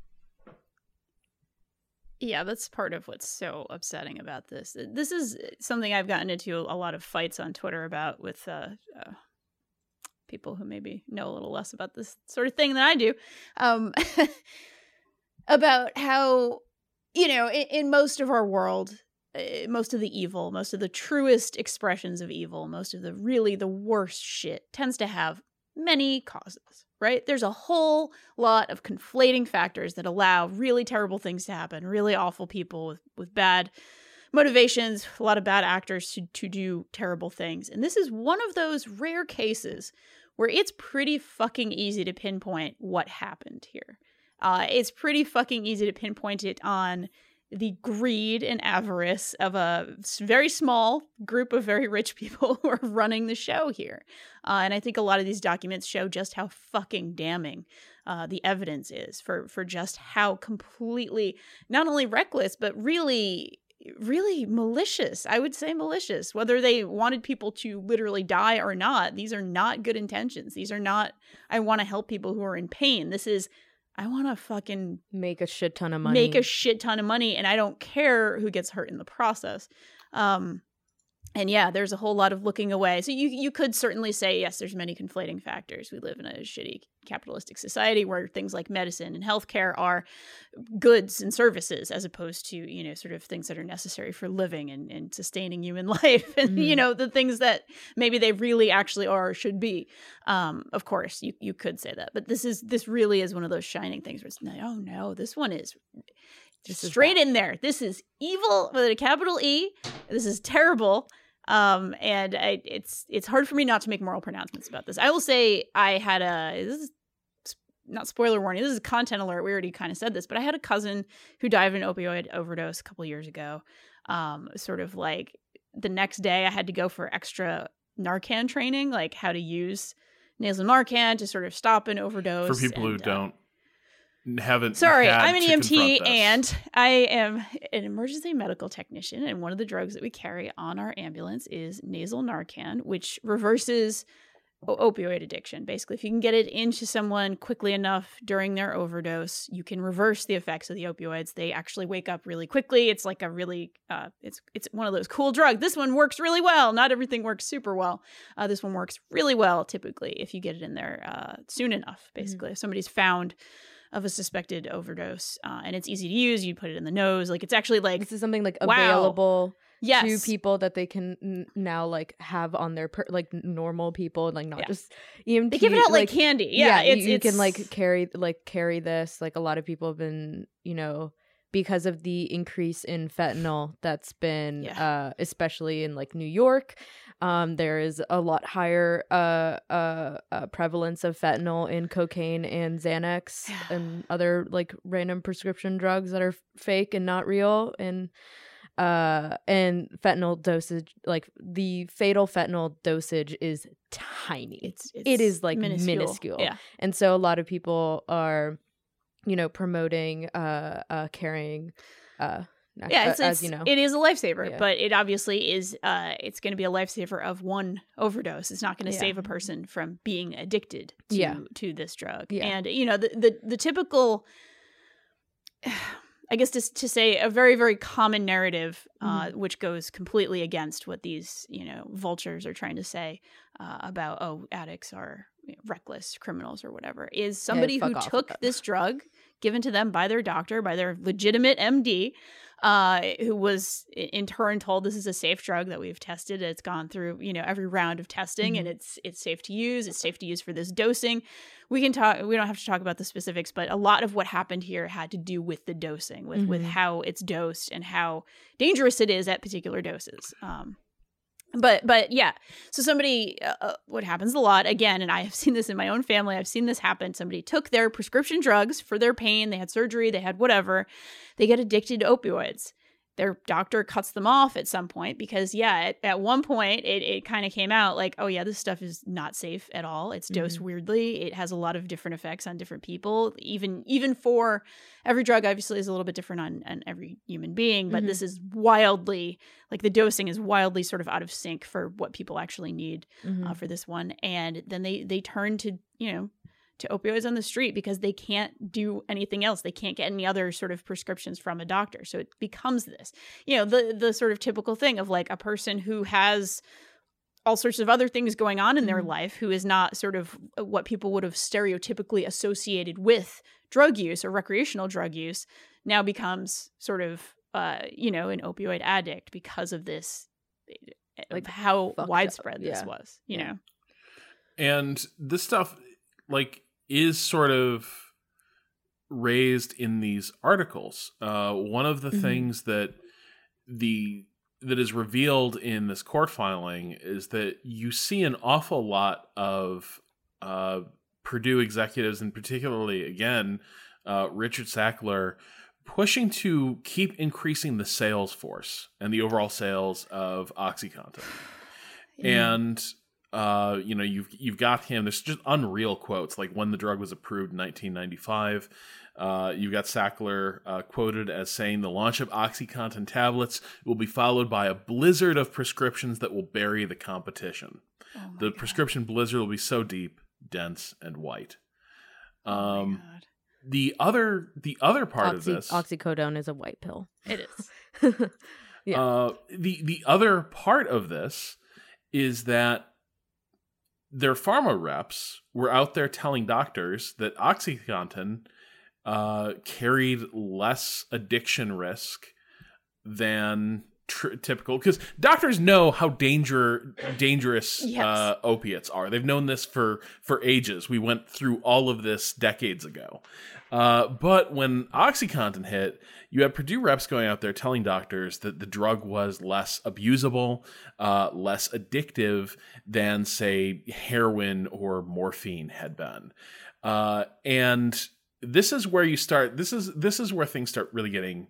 Yeah, that's part of what's so upsetting about this. This is something I've gotten into a lot of fights on Twitter about with uh, uh, people who maybe know a little less about this sort of thing than I do. Um, about how, you know, in, in most of our world, uh, most of the evil, most of the truest expressions of evil, most of the really the worst shit tends to have many causes, right? There's a whole lot of conflating factors that allow really terrible things to happen, really awful people with, with bad motivations, a lot of bad actors to, to do terrible things. And this is one of those rare cases where it's pretty fucking easy to pinpoint what happened here. Uh, it's pretty fucking easy to pinpoint it on the greed and avarice of a very small group of very rich people who are running the show here. Uh, and I think a lot of these documents show just how fucking damning uh, the evidence is for, for just how completely, not only reckless, but really, really malicious. I would say malicious. Whether they wanted people to literally die or not, these are not good intentions. These are not, I want to help people who are in pain. This is, I want to fucking make a shit ton of money. Make a shit ton of money, and I don't care who gets hurt in the process. Um, And yeah, there's a whole lot of looking away. So you you could certainly say, yes, there's many conflating factors. We live in a shitty capitalistic society where things like medicine and healthcare are goods and services as opposed to, you know, sort of things that are necessary for living and, and sustaining human life. And, mm-hmm. you know, the things that maybe they really actually are or should be. Um, of course, you, you could say that. But this is this really is one of those shining things where it's like, oh, no, this one is... Just straight in there. This is evil with a capital E. This is terrible. Um, and I, it's it's hard for me not to make moral pronouncements about this. I will say I had a this is not spoiler warning. This is content alert. We already kind of said this, but I had a cousin who died of an opioid overdose a couple of years ago. Um, sort of like the next day, I had to go for extra Narcan training, like how to use nasal Narcan to sort of stop an overdose. For people and, who don't. Uh, haven't Sorry, had I'm an to E M T confront this. and I am an emergency medical technician, and one of the drugs that we carry on our ambulance is nasal Narcan, which reverses o- opioid addiction. Basically, if you can get it into someone quickly enough during their overdose, you can reverse the effects of the opioids. They actually wake up really quickly. It's like a really, uh, it's it's one of those cool drugs. This one works really well. Not everything works super well. Uh, this one works really well, typically, if you get it in there uh, soon enough, basically. Mm-hmm. If somebody's found of a suspected overdose, uh, and it's easy to use. You put it in the nose, like it's actually like this is something like wow. available yes. to people that they can n- now like have on their per- like normal people, like not yeah. just E M T. They give it out like, like candy. Yeah, yeah it's, you, you it's... can like carry like carry this. Like a lot of people have been, you know, because of the increase in fentanyl that's been, yeah. uh, especially in like New York. Um, there is a lot higher uh, uh, uh, prevalence of fentanyl in cocaine and Xanax and other like random prescription drugs that are f- fake and not real. And uh, and fentanyl dosage, like the fatal fentanyl dosage is tiny. It's, it's it is like minuscule. minuscule. Yeah. And so a lot of people are, you know, promoting uh, uh, carrying. Uh, Yeah, it's, as it's, you know, it is a lifesaver, yeah. but it obviously is. Uh, it's going to be a lifesaver of one overdose. It's not going to yeah. save a person from being addicted to yeah. to this drug. Yeah. And you know, the the, the typical, I guess, to to say a very very common narrative, uh, mm-hmm. which goes completely against what these you know vultures are trying to say uh, about oh addicts are you know, reckless criminals or whatever, is somebody yeah, who took this drug given to them by their doctor, by their legitimate M D, uh, who was in turn told this is a safe drug that we've tested. It's gone through, you know, every round of testing mm-hmm. and it's it's safe to use. It's safe to use for this dosing. We can talk, we don't have to talk about the specifics, but a lot of what happened here had to do with the dosing, with, mm-hmm. with how it's dosed and how dangerous it is at particular doses. Um, But but yeah, so somebody, uh, what happens a lot, again, and I have seen this in my own family, I've seen this happen. Somebody took their prescription drugs for their pain, they had surgery, they had whatever, they get addicted to opioids. Their doctor cuts them off at some point because, yeah, at, at one point it, it kind of came out like, oh, yeah, this stuff is not safe at all. It's dosed mm-hmm. weirdly. It has a lot of different effects on different people. Even even for every drug, obviously, is a little bit different on, on every human being. But mm-hmm. this is wildly, like the dosing is wildly sort of out of sync for what people actually need mm-hmm. uh, for this one. And then they, they turn to, you know, to opioids on the street because they can't do anything else. They can't get any other sort of prescriptions from a doctor. So it becomes this, you know, the the sort of typical thing of like a person who has all sorts of other things going on in mm-hmm. their life who is not sort of what people would have stereotypically associated with drug use or recreational drug use now becomes sort of, uh, you know, an opioid addict because of this, like how widespread this yeah. was, you yeah. know. And this stuff, like, is sort of raised in these articles. Uh, one of the mm-hmm. things that the that is revealed in this court filing is that you see an awful lot of uh, Purdue executives, and particularly, again, uh, Richard Sackler, pushing to keep increasing the sales force and the overall sales of OxyContin. Yeah. And Uh, you know, you've you've got him. There's just unreal quotes, like when the drug was approved in nineteen ninety-five. Uh, you've got Sackler uh, quoted as saying, "The launch of OxyContin tablets will be followed by a blizzard of prescriptions that will bury the competition. Oh the God. prescription blizzard will be so deep, dense, and white." Um, oh my God. The other the other part Oxy, of this, oxycodone is a white pill. It is. Yeah. Uh, the the other part of this is that their pharma reps were out there telling doctors that OxyContin uh, carried less addiction risk than tr- typical, because doctors know how danger dangerous Yes. uh, opiates are. They've known this for for ages. We went through all of this decades ago. Uh, but when OxyContin hit, you had Purdue reps going out there telling doctors that the drug was less abusable, uh, less addictive than, say, heroin or morphine had been. Uh, and this is where you start. This is this is where things start really getting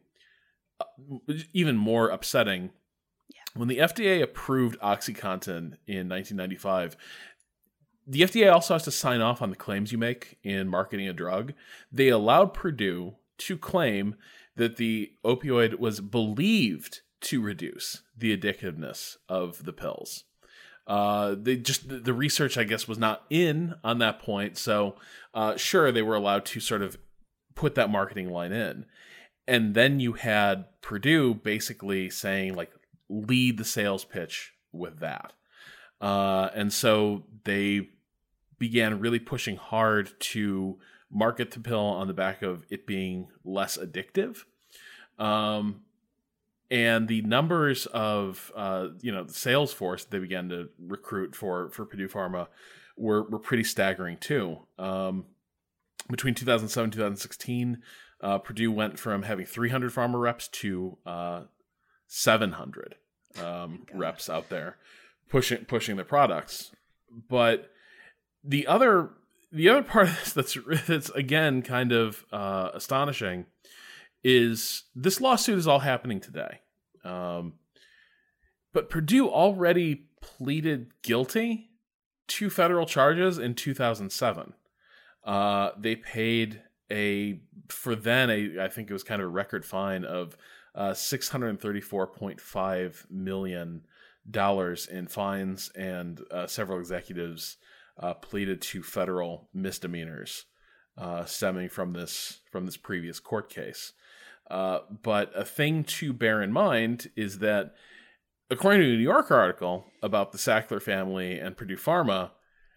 even more upsetting. Yeah. When the F D A approved OxyContin in nineteen ninety-five, the F D A also has to sign off on the claims you make in marketing a drug. They allowed Purdue to claim that the opioid was believed to reduce the addictiveness of the pills. Uh, they just the research, I guess, was not in on that point. So, uh, sure, they were allowed to sort of put that marketing line in. And then you had Purdue basically saying, like, lead the sales pitch with that. Uh, and so they began really pushing hard to market the pill on the back of it being less addictive. Um, and the numbers of, uh, you know, the sales force they began to recruit for, for Purdue Pharma were, were pretty staggering too. Um, between two thousand seven and two thousand sixteen, uh, Purdue went from having three hundred pharma reps to uh, seven hundred um, Oh reps out there pushing pushing their products. But the other the other part of this that's that's again kind of uh, astonishing is this lawsuit is all happening today. Um, but Purdue already pleaded guilty to federal charges in two thousand seven. Uh, they paid a for then a I think it was kind of a record fine of uh, six hundred thirty-four point five million dollars in fines, and uh, several executives uh, pleaded to federal misdemeanors uh, stemming from this from this previous court case. Uh, but a thing to bear in mind is that, according to a New Yorker article about the Sackler family and Purdue Pharma,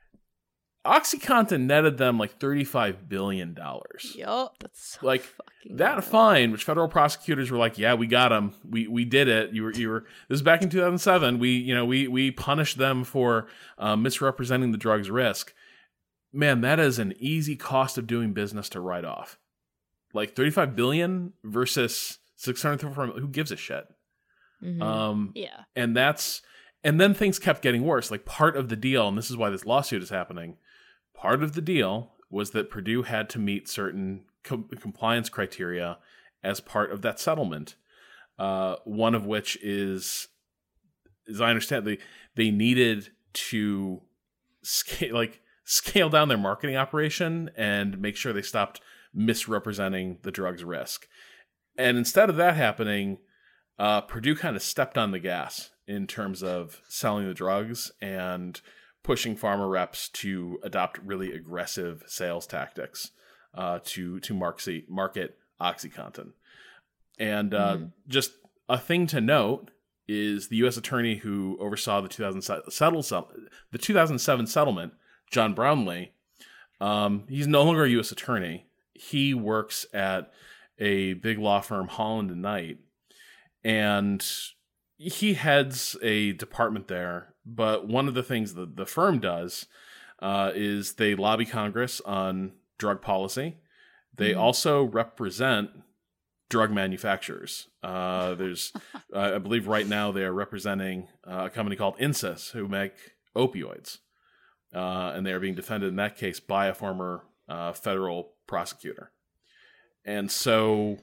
OxyContin netted them like thirty-five billion dollars. Yup. That's so Like fucking that wild. fine, which federal prosecutors were like, "Yeah, we got them. We we did it. You were you were." This is back in two thousand seven. We you know we we punished them for uh, misrepresenting the drug's risk. Man, that is an easy cost of doing business to write off. Like thirty-five billion versus six hundred. Who gives a shit? Mhm. Um, Yeah. and that's and then things kept getting worse. Like part of the deal, and this is why this lawsuit is happening. Part of the deal was that Purdue had to meet certain com- compliance criteria as part of that settlement. Uh, one of which is, as I understand, they they needed to scale like scale down their marketing operation and make sure they stopped misrepresenting the drug's risk. And instead of that happening, uh, Purdue kind of stepped on the gas in terms of selling the drugs and pushing pharma reps to adopt really aggressive sales tactics uh, to to market market OxyContin. And uh, Mhm. just a thing to note is the U S attorney who oversaw the two thousand settle, the two thousand seven settlement, John Brownlee. Um, he's no longer a U S attorney. He works at a big law firm, Holland and Knight, and he heads a department there. But one of the things that the firm does uh, is they lobby Congress on drug policy. They Mhm. also represent drug manufacturers. Uh, there's, uh, I believe right now they are representing uh, a company called Insys who make opioids. Uh, and they are being defended in that case by a former uh, federal prosecutor. And so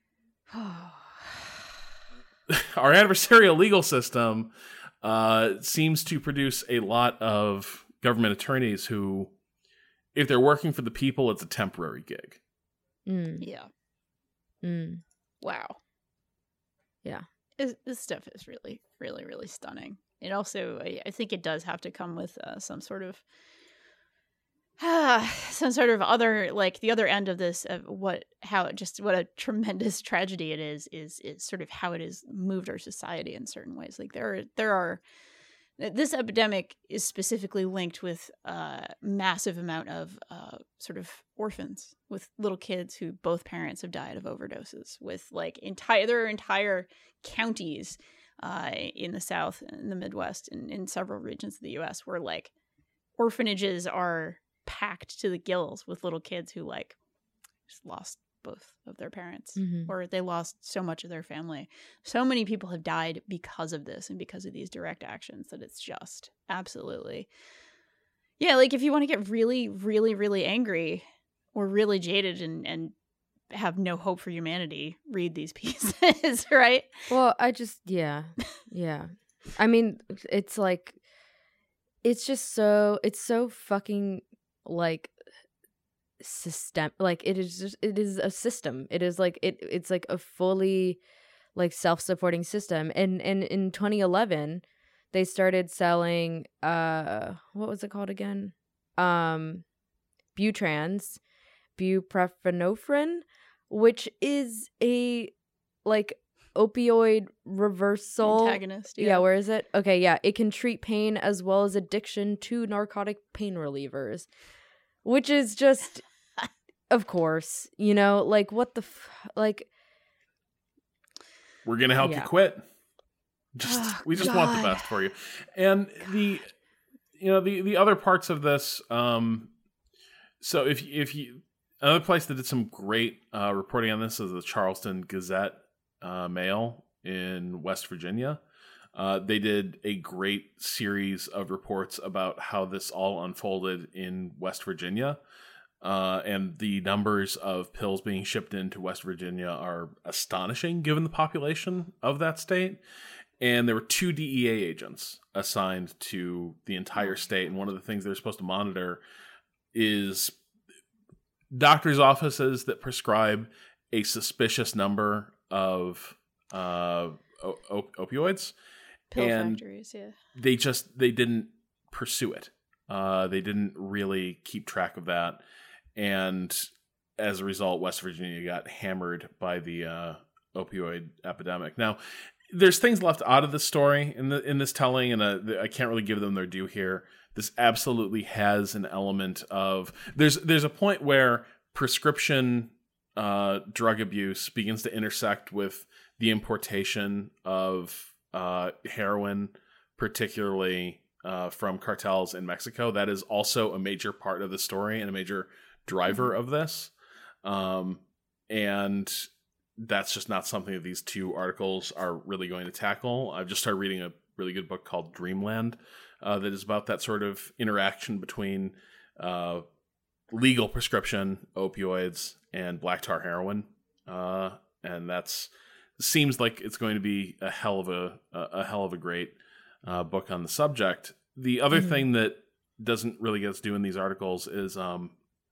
our adversarial legal system uh, seems to produce a lot of government attorneys who, if they're working for the people, it's a temporary gig. Mm. Yeah. Mm. Wow. Yeah. This, this stuff is really, really, really stunning. It also, I, I think it does have to come with uh, some sort of some sort of other, like the other end of this, of what, how just what a tremendous tragedy it is, is is sort of how it has moved our society in certain ways. Like there are there are this epidemic is specifically linked with a massive amount of uh, sort of orphans, with little kids who both parents have died of overdoses, with like entire there are entire counties uh, in the South and the Midwest and in several regions of the U S where like orphanages are packed to the gills with little kids who like just lost both of their parents, mm-hmm. or they lost so much of their family. So many people have died because of this and because of these direct actions that it's just absolutely, yeah, like if you want to get really, really, really angry or really jaded and, and have no hope for humanity, read these pieces, right? Well, I just, yeah, yeah. I mean, it's like, it's just so, it's so fucking like system, like it is just, it is a system. It is like, it it's like a fully like self-supporting system. And, and in twenty eleven, they started selling, uh, what was it called again? Um, Butrans, buprenorphine, which is a like opioid reversal antagonist. Yeah. yeah, where is it? Okay, yeah. It can treat pain as well as addiction to narcotic pain relievers, which is just, of course, you know, like what the, f- like. We're going to help yeah. you quit. Just Oh, we just God. want the best for you. And the, you know, the, the other parts of this, um, so if, if you, another place that did some great uh, reporting on this is the Charleston Gazette uh, Mail in West Virginia. Uh, they did a great series of reports about how this all unfolded in West Virginia. Uh, and the numbers of pills being shipped into West Virginia are astonishing given the population of that state. And there were two D E A agents assigned to the entire state. And one of the things they're supposed to monitor is doctors' offices that prescribe a suspicious number of uh, op- opioids. Pill and factories, yeah. They just, they didn't pursue it. Uh, they didn't really keep track of that. And as a result, West Virginia got hammered by the uh, opioid epidemic. Now, there's things left out of the story in the in this telling, and uh, I can't really give them their due here. This absolutely has an element of there's there's a point where prescription uh, drug abuse begins to intersect with the importation of uh, heroin, particularly uh, from cartels in Mexico. That is also a major part of the story and a major driver of this. Um, and that's just not something that these two articles are really going to tackle. I've just started reading a really good book called Dreamland uh, that is about that sort of interaction between uh, legal prescription opioids and black tar heroin. Uh, and that's seems like it's going to be a hell of a, a, a hell of a great uh, book on the subject. The other mm-hmm. thing that doesn't really get us doing these articles is um,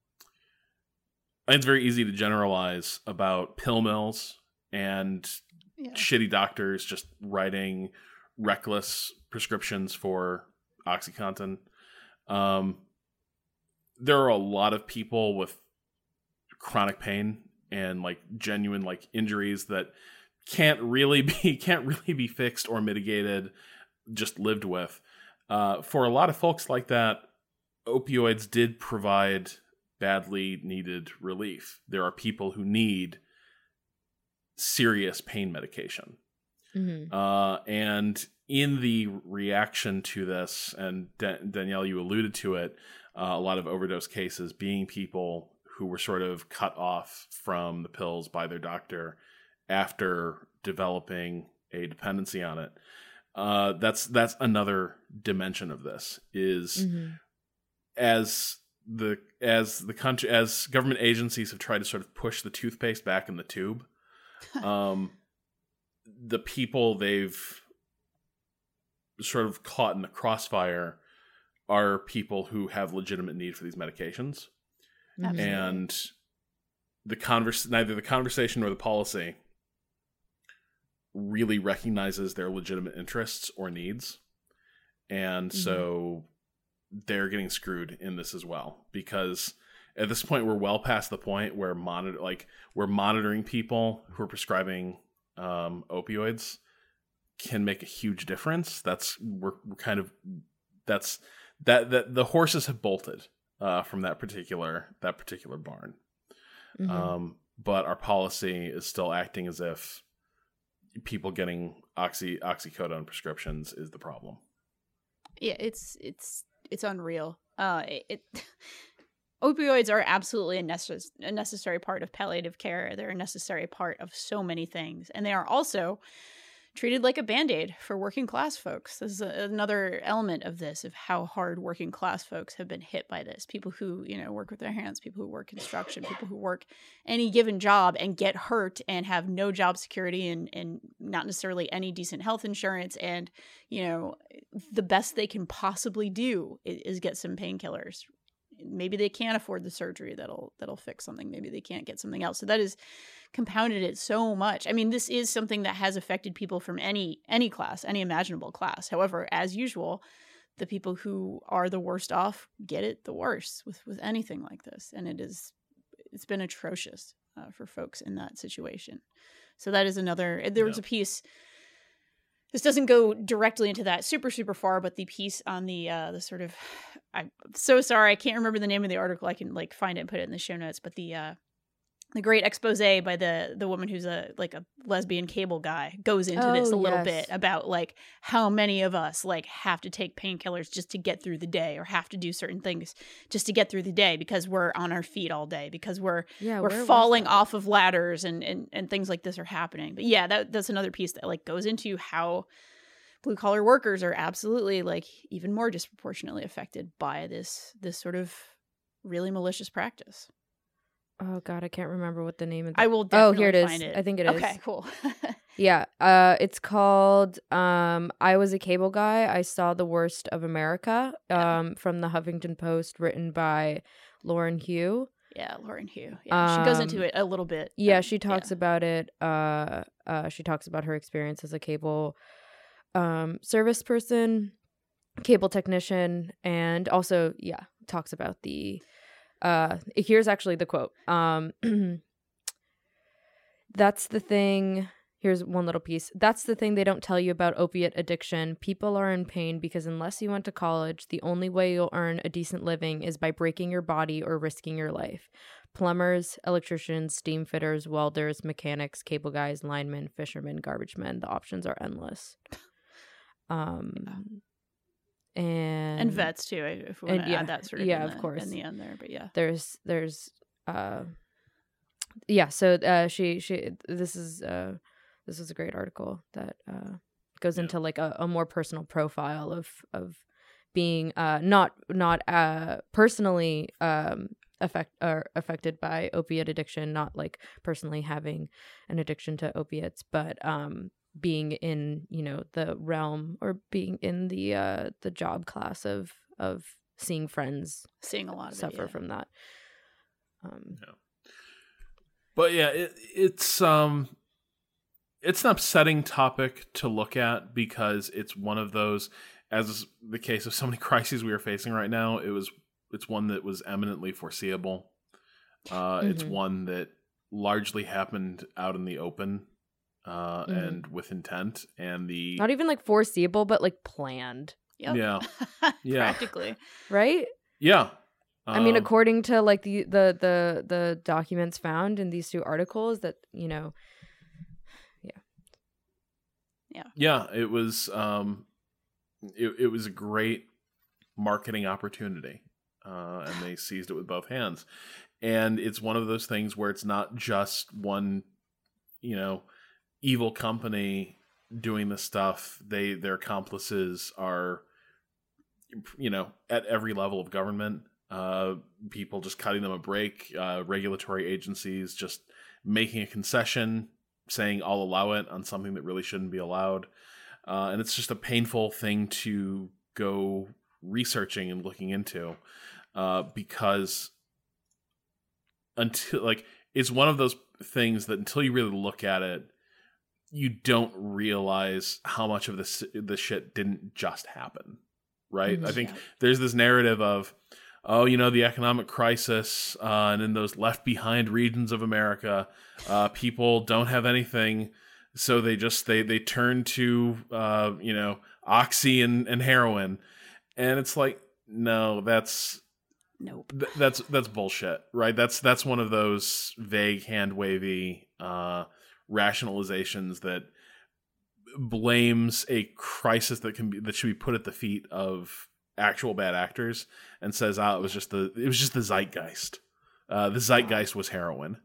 I think it's very easy to generalize about pill mills and yeah. shitty doctors just writing reckless prescriptions for OxyContin. Um, there are a lot of people with chronic pain and like genuine like injuries that can't really be can't really be fixed or mitigated, just lived with. Uh, for a lot of folks like that, opioids did provide badly needed relief. There are people who need serious pain medication. Mm-hmm. Uh, and in the reaction to this, and Da- Danielle, you alluded to it, uh, a lot of overdose cases being people who were sort of cut off from the pills by their doctor after developing a dependency on it. Uh, that's that's another dimension of this is mm-hmm. as the as the country as government agencies have tried to sort of push the toothpaste back in the tube, um, the people they've sort of caught in the crossfire are people who have legitimate need for these medications. Absolutely. And the converse neither the conversation nor the policy really recognizes their legitimate interests or needs. And mm-hmm. so they're getting screwed in this as well, because at this point we're well past the point where monitor like we're monitoring people who are prescribing um, opioids can make a huge difference. That's we're, we're kind of that's that that the horses have bolted uh, from that particular that particular barn. Mm-hmm. Um, but our policy is still acting as if people getting oxy oxycodone prescriptions is the problem. Yeah, it's it's it's unreal. Uh, it, it opioids are absolutely a, necess- a necessary part of palliative care. They're a necessary part of so many things, and they are also treated like a Band-Aid for working class folks. This is a, another element of this, of how hard working class folks have been hit by this. People who, you know, work with their hands, people who work construction, people who work any given job and get hurt and have no job security and, and not necessarily any decent health insurance. And, you know, the best they can possibly do is, is get some painkillers. Maybe they can't afford the surgery that'll that'll fix something. Maybe they can't get something else. So that has compounded it so much. I mean, this is something that has affected people from any any class, any imaginable class. However, as usual, the people who are the worst off get it the worst with, with anything like this. And it is it's been atrocious uh, for folks in that situation. So that is another. There was yeah. a piece. This doesn't go directly into that super, super far, but the piece on the uh, the sort of, I'm so sorry, I can't remember the name of the article. I can like find it and put it in the show notes. But the uh, the great expose by the the woman who's a like a lesbian cable guy goes into oh, this a little yes. bit about like how many of us like have to take painkillers just to get through the day, or have to do certain things just to get through the day because we're on our feet all day, because we're yeah, we're falling off of ladders and, and and things like this are happening. But yeah, that that's another piece that like goes into how blue collar workers are absolutely like even more disproportionately affected by this this sort of really malicious practice. Oh God, I can't remember what the name of the... I will definitely Oh, here it is. find it. I think it is. Okay, cool. yeah. Uh, it's called um, I Was a Cable Guy. I Saw the Worst of America um, from the Huffington Post, written by Lauren Hugh. Yeah, Lauren Hugh. Yeah, um, she goes into it a little bit. Yeah, um, she talks yeah. about it. Uh, uh, she talks about her experience as a cable um, service person, cable technician, and also, yeah, talks about the... Uh, here's actually the quote. Um, that's the thing. Here's one little piece. That's the thing they don't tell you about opiate addiction. People are in pain because unless you went to college, the only way you'll earn a decent living is by breaking your body or risking your life. Plumbers, electricians, steam fitters, welders, mechanics, cable guys, linemen, fishermen, garbage men. The options are endless. Um, And and vets too, if we want to yeah, add that sort of yeah, in of the, course in the end there. But yeah, there's there's uh yeah. So uh, she she this is uh this is a great article that uh goes yeah. into like a, a more personal profile of of being uh not not uh personally um affect or affected by opiate addiction, not like personally having an addiction to opiates, but um. being in, you know, the realm or being in the uh the job class of of seeing friends seeing a lot of suffer it, yeah. from that. Um yeah. But yeah, it, it's um it's an upsetting topic to look at because it's one of those, as is the case of so many crises we are facing right now, it was it's one that was eminently foreseeable. Uh mm-hmm. It's one that largely happened out in the open. Uh, mm. And with intent, and the not even like foreseeable, but like planned. Yep. Yeah, yeah, practically, right? Yeah. I um, mean, according to like the, the the the documents found in these two articles, that you know, yeah, yeah, yeah. It was um, it it was a great marketing opportunity, uh, and they seized it with both hands. And it's one of those things where it's not just one, you know, evil company doing this stuff. They their accomplices are, you know, at every level of government. Uh, people just cutting them a break. Uh, regulatory agencies just making a concession, saying I'll allow it on something that really shouldn't be allowed. Uh, and it's just a painful thing to go researching and looking into, uh, because until like it's one of those things that until you really look at it, you don't realize how much of this this shit didn't just happen, right? Mhm. I think Yeah. there's this narrative of, oh, you know, the economic crisis, uh, and in those left behind regions of America, uh, people don't have anything, so they just they they turn to uh, you know, oxy and, and heroin, and it's like, no, that's Nope. th- that's that's bullshit, right? That's that's one of those vague, hand wavy uh, rationalizations that blames a crisis that can be that should be put at the feet of actual bad actors, and says, "Ah, it was just the it was just the zeitgeist. Uh, the zeitgeist was heroin."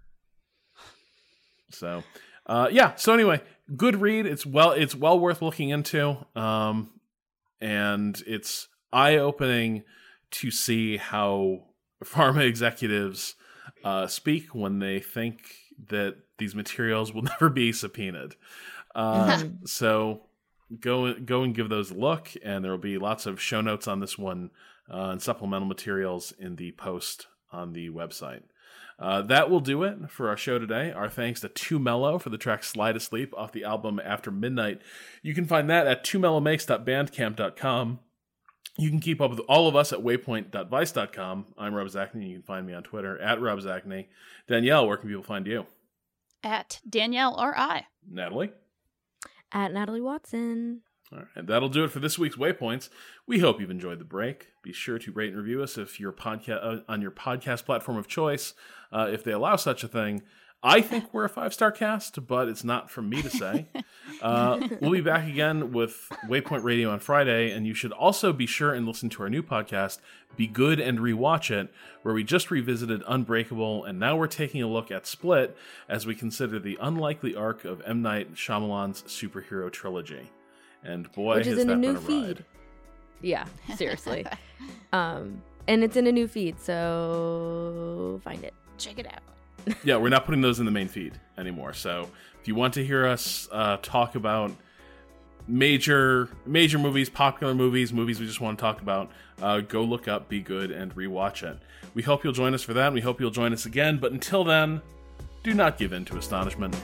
So, uh, yeah. So anyway, good read. It's well it's well worth looking into, um, and it's eye opening to see how pharma executives uh, speak when they think that these materials will never be subpoenaed. Uh, so go go and give those a look, and there will be lots of show notes on this one uh, and supplemental materials in the post on the website. Uh, that will do it for our show today. Our thanks to Too Mellow for the track Slide Asleep off the album After Midnight. You can find that at two mellow makes dot bandcamp dot com. You can keep up with all of us at waypoint dot vice dot com. I'm Rob Zachney. You can find me on Twitter at Rob Zachney. Danielle, where can people find you? At Danielle R I. Natalie? At Natalie Watson. All right, and that'll do it for this week's Waypoints. We hope you've enjoyed the break. Be sure to rate and review us if you're podca- uh, on your podcast platform of choice, uh, if they allow such a thing. I think we're a five-star cast, but it's not for me to say. Uh, we'll be back again with Waypoint Radio on Friday, and you should also be sure and listen to our new podcast, Be Good and Rewatch It, where we just revisited Unbreakable, and now we're taking a look at Split as we consider the unlikely arc of M. Night Shyamalan's superhero trilogy. And boy, Which is has in that a new been a feed. ride. Yeah, seriously. um, and it's in a new feed, so find it. Check it out. Yeah, we're not putting those in the main feed anymore. So if you want to hear us uh, talk about major major movies, popular movies, movies we just want to talk about, uh, go look up Be Good and rewatch it. We hope you'll join us for that, and we hope you'll join us again. But until then, do not give in to astonishment.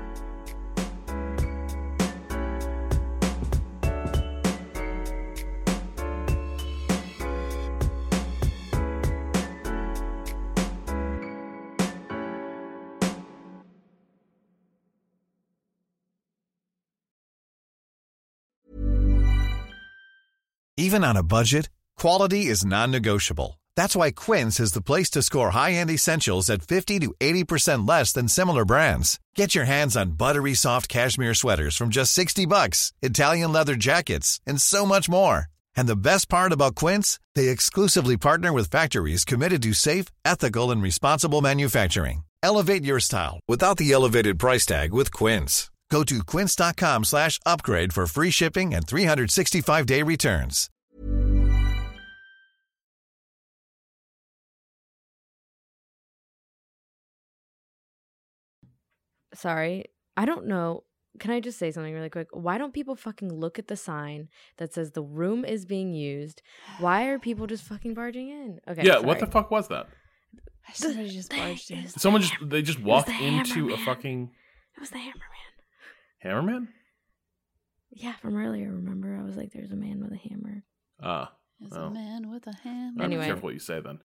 Even on a budget, quality is non-negotiable. That's why Quince is the place to score high-end essentials at fifty to eighty percent less than similar brands. Get your hands on buttery soft cashmere sweaters from just sixty bucks, Italian leather jackets, and so much more. And the best part about Quince, they exclusively partner with factories committed to safe, ethical, and responsible manufacturing. Elevate your style without the elevated price tag with Quince. Go to quince.com slash upgrade for free shipping and three sixty-five day returns. Sorry. I don't know. Can I just say something really quick? Why don't people fucking look at the sign that says the room is being used? Why are people just fucking barging in? Okay. Yeah, sorry. what the fuck was that? Somebody just barged in. Someone just they just walked the into a Hammerman. fucking It was the Hammerman. Hammerman? Yeah, from earlier. Remember, I was like, "There's a man with a hammer." Ah, There's oh. a man with a hammer. Well, Anyway. be careful what you say then.